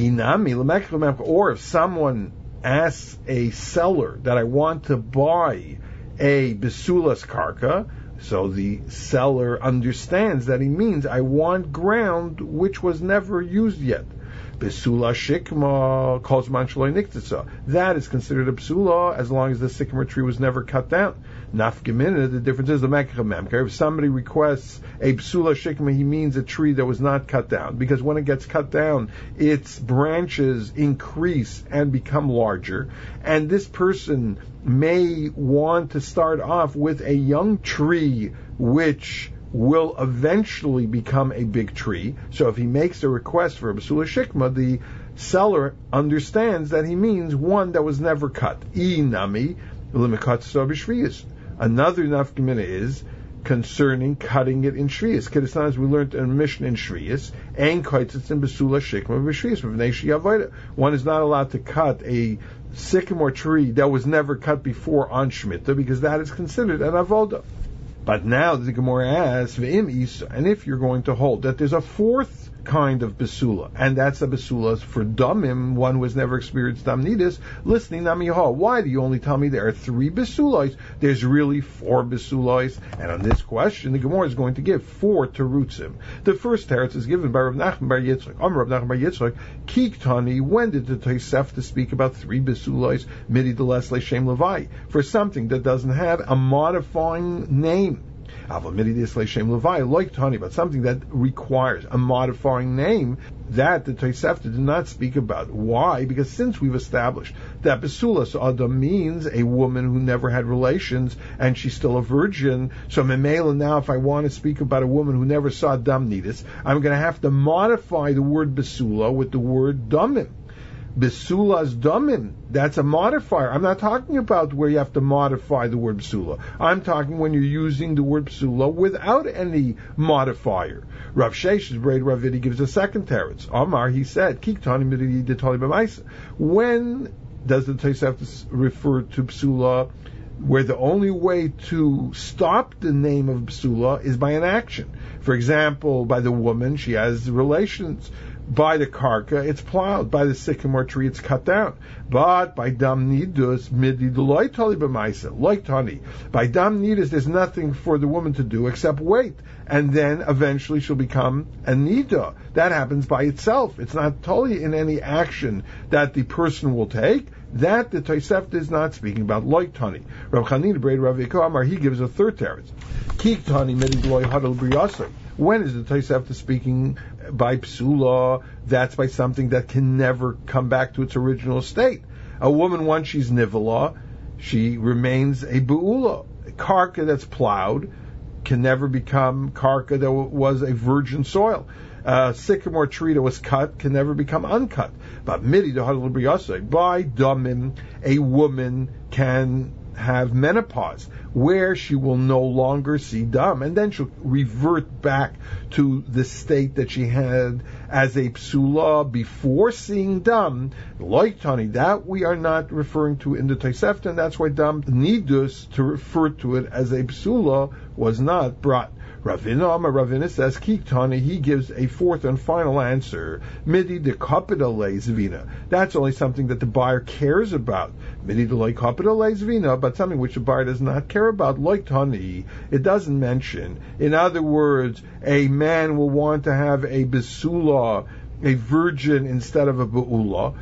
Or if someone asks a seller that I want to buy a besulas karka, so the seller understands that he means I want ground which was never used yet. Besula shikma calls man shaloi niktasa. That is considered a besula as long as the sycamore tree was never cut down. Nafgemina, the difference is the mekach memker. If somebody requests a besula shikma, he means a tree that was not cut down, because when it gets cut down, its branches increase and become larger, and this person may want to start off with a young tree which will eventually become a big tree. So if he makes a request for a besula shikma, the seller understands that he means one that was never cut. Inami limikatsa b'shviyas. Another nafkamina is concerning cutting it in shviyas. Kedistan, as we learned in Mishnah in shviyas, ein kaitzitz in besula shikma b'shviyas v'nei sheyavoda. One is not allowed to cut a sycamore tree that was never cut before on Shemitah, because that is considered an avoda. But now the Gemara asks, V'im isa, and if you're going to hold that there's a fourth kind of besula, and that's a besula for damim, one who has never experienced damnidus, listening Nam Yeho. Why do you only tell me there are 3 besulais? There's really 4 besulais, and on this question, the Gemara is going to give 4 terutzim. The first teretz is given by Rav Nachman bar Yitzchak. Rav Nachman bar Yitzchak, Kiktani, when did the Tosefta speak about 3 besulais, midi deles le'shem levai, for something that doesn't have a modifying name? But something that requires a modifying name, that the Tosefta did not speak about. Why? Because since we've established that Besulas Adam means a woman who never had relations and she's still a virgin, so Memela, now if I want to speak about a woman who never saw Damnidus, I'm going to have to modify the word Besula with the word Damim. Besula's damim, that's a modifier. I'm not talking about where you have to modify the word besula. I'm talking when you're using the word besula without any modifier. Rav Shesh's braid Ravidi gives a second teretz. Amar, he said, Kiktani mididi detali b'maisa. When does the Tosefta refer to besula where the only way to stop the name of besula is by an action? For example, by the woman, she has relations. By the karka, it's plowed. By the sycamore tree, it's cut down. But by dam nidus, midi deloy tali b'maisa, like tani. By dam nidus, there's nothing for the woman to do except wait. And then eventually she'll become a nida. That happens by itself. It's not totally in any action that the person will take. That the Tosefta is not speaking about, like Tani. Rav Chanina Braid Rav Yiko Amar, he gives a third teretz. Kik Tani midi deloy hadal briyasai. When is the Tosefta speaking by psula? That's by something that can never come back to its original state. A woman, once she's nivala, she remains a be'ula. A karka that's plowed can never become karka that was a virgin soil. A sycamore tree that was cut can never become uncut. But midi dehadal by damim, a woman can have menopause, where she will no longer see dam, and then she'll revert back to the state that she had as a psula before seeing dam. Like Tani, that we are not referring to in the Tosefta, and that's why dam nidus, to refer to it as a psula, was not brought. Ravina says, Kiktani, he gives a fourth and final answer. Midi de capital zvina. That's only something that the buyer cares about. Midi de like capital zvina, but something which the buyer does not care about, like Tani, it doesn't mention. In other words, a man will want to have a besula, a virgin instead of a be'ula.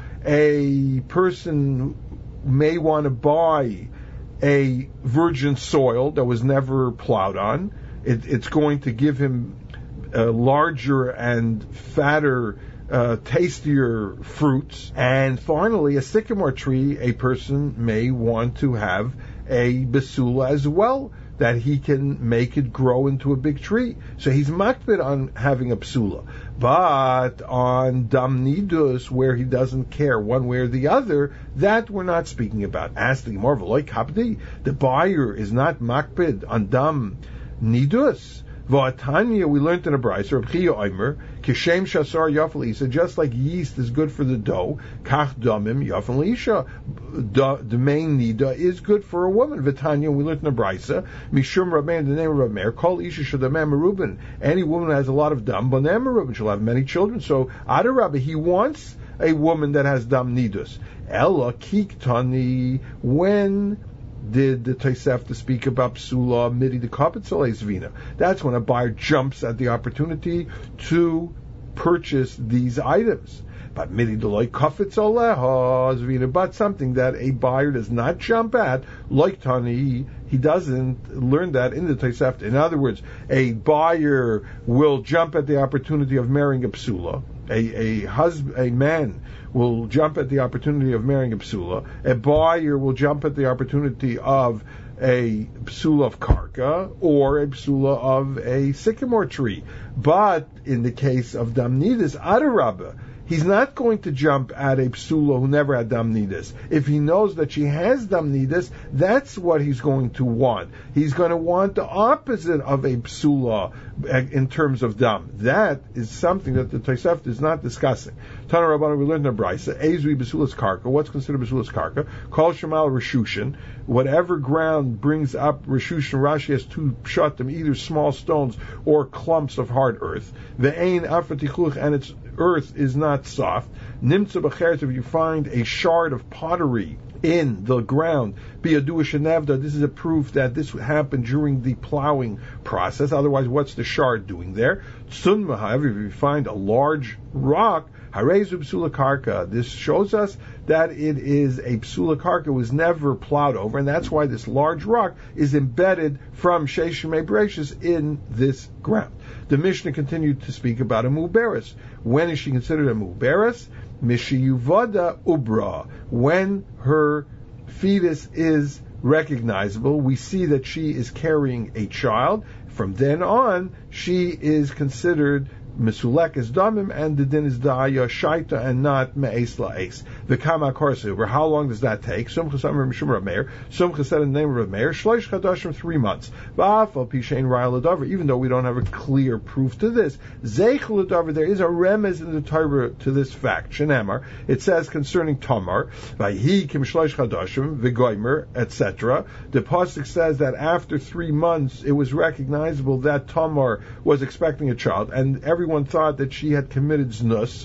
A person may want to buy a virgin soil that was never plowed on. It's going to give him larger and fatter, tastier fruits. And finally, a sycamore tree, a person may want to have a besula as well, that he can make it grow into a big tree. So he's makbid on having a besula. But on damnidus, where he doesn't care one way or the other, that we're not speaking about. Ask the Gemara, like Habdi, the buyer is not makbid on dam nidus. V'atanya, we learned in a brayso, Reb Chia Omer, kishem shasar yafel isha, just like yeast is good for the dough, kach damim yafel isha, the main nida is good for a woman. V'atanya, we learned in a brayso, mishum rabbein, the name of Rav Meir, kol isha shadamem merubin, any woman who has a lot of dam, bonem merubin, she'll have many children. So, Adarabba, he wants a woman that has dam nidus. Ella kiktani, when did the Tosefta speak about psula midi the kapitzalei zvina? That's when a buyer jumps at the opportunity to purchase these items. But midi deloy kafetz oleha zvina, but something that a buyer does not jump at, like Tani, he doesn't learn that in the Tosefta. In other words, a buyer will jump at the opportunity of marrying a psula. A man will jump at the opportunity of marrying a psula. A buyer will jump at the opportunity of a psula of karka or a psula of a sycamore tree. But in the case of damnidus, adarabba, he's not going to jump at a psula who never had damnidus. If he knows that she has damnidus, that's what he's going to want. He's going to want the opposite of a psula in terms of dam. That is something that the Tosefta is not discussing. Tana Rabbana, we learned in the Brisa, Ezri b'sulas karka. What's considered b'sulas karka? Kol shemal reshushin. Whatever ground brings up reshushin, Rashi has two pshatim, either small stones or clumps of hard earth. Ve'ein afatichluch, and its earth is not soft. Nimtza b'cheret, if you find a shard of pottery in the ground, biyadu shenavda, this is a proof that this happened during the plowing process. Otherwise, what's the shard doing there? Tsunma, however, if you find a large rock, harezu psula karka, this shows us that it is a psula karka, was never plowed over, and that's why this large rock is embedded from Sheshimei Bereshis in this ground. The Mishnah continued to speak about a muberes. When is she considered a muberes? Mishiyuvada ubra. When her fetus is recognizable, we see that she is carrying a child. From then on, she is considered Misulek is damim, and the din is da'aya shaita and not me'es la'es. The kama korsuber, how long does that take? Sumcha samer mishum Rav Meir. Sumcha said in the name of Rav Meir, shloish chadashim, 3 months. Ba'afal pishein raya l'davar, even though we don't have a clear proof to this. Zeich l'davar, there is a remez in the Torah to this fact. Shenamar, it says concerning Tamar, vayhi kim shloish chadashim, v'goymer, etc. The pasuk says that after 3 months, it was recognizable that Tamar was expecting a child, and everyone thought that she had committed znus,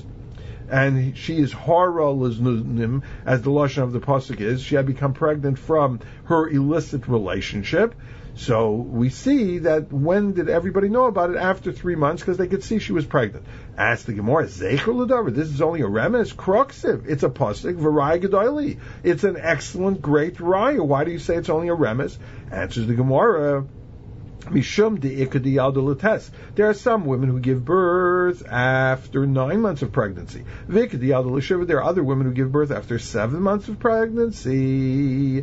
and she is hara l'znunim, as the lashon of the pasuk is. She had become pregnant from her illicit relationship. So we see that when did everybody know about it? After 3 months, because they could see she was pregnant. Ask the Gemara, Zeicher l'davar, this is only a remez, kruksiv. It's a pasuk, v'raya gedoili. It's an excellent, great raya. Why do you say it's only a remez? Answers the Gemara, Mishum de'ikadi aldolates. There are some women who give birth after 9 months of pregnancy. Vikadi aldolashiva. There are other women who give birth after 7 months of pregnancy.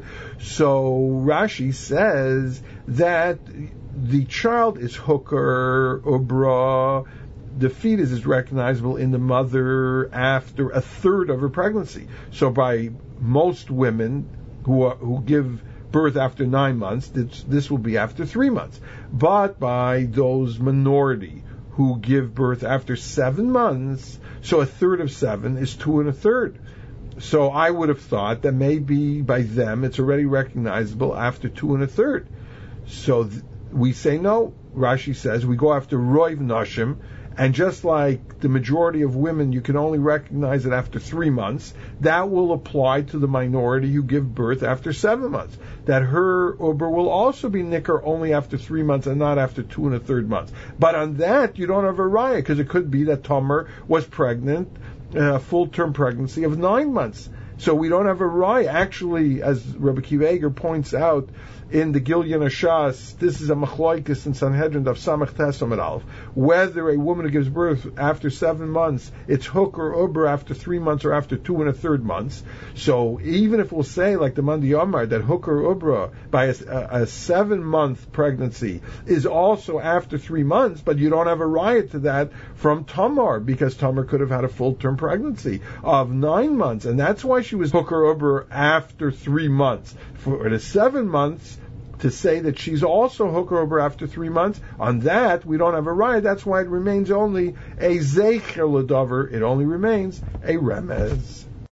So Rashi says that the child is hooker ubra. The fetus is recognizable in the mother after a third of her pregnancy. So by most women who give birth after 9 months, this will be after 3 months. But by those minority who give birth after 7 months, so a third of 7 is 2 1/3. So I would have thought that maybe by them it's already recognizable after 2 1/3. So we say no. Rashi says we go after roiv nashim, and just like the majority of women, you can only recognize it after 3 months. That will apply to the minority who give birth after 7 months. That her uber will also be nicker only after 3 months and not after 2 1/3 months. But on that, you don't have a raya, because it could be that Tamar was pregnant, full-term pregnancy of 9 months. So we don't have a raya. Actually, as Rabbi Akiva Eiger points out in the Gilyon Hashas, this is a machlokes in Sanhedrin of Samach Tes Amud Aleph, whether a woman who gives birth after 7 months, it's hook or uber after 3 months or after 2 1/3 months. So even if we'll say, like the Mandi Omar, that hook or ubra by a 7-month pregnancy is also after 3 months, but you don't have a riot to that from Tamar, because Tamar could have had a full-term pregnancy of 9 months, and that's why she was hook or uber after 3 months. For the 7 months, to say that she's also hooker over after 3 months, on that we don't have a riot. That's why it remains only a zeicher l'davar. It only remains a remez.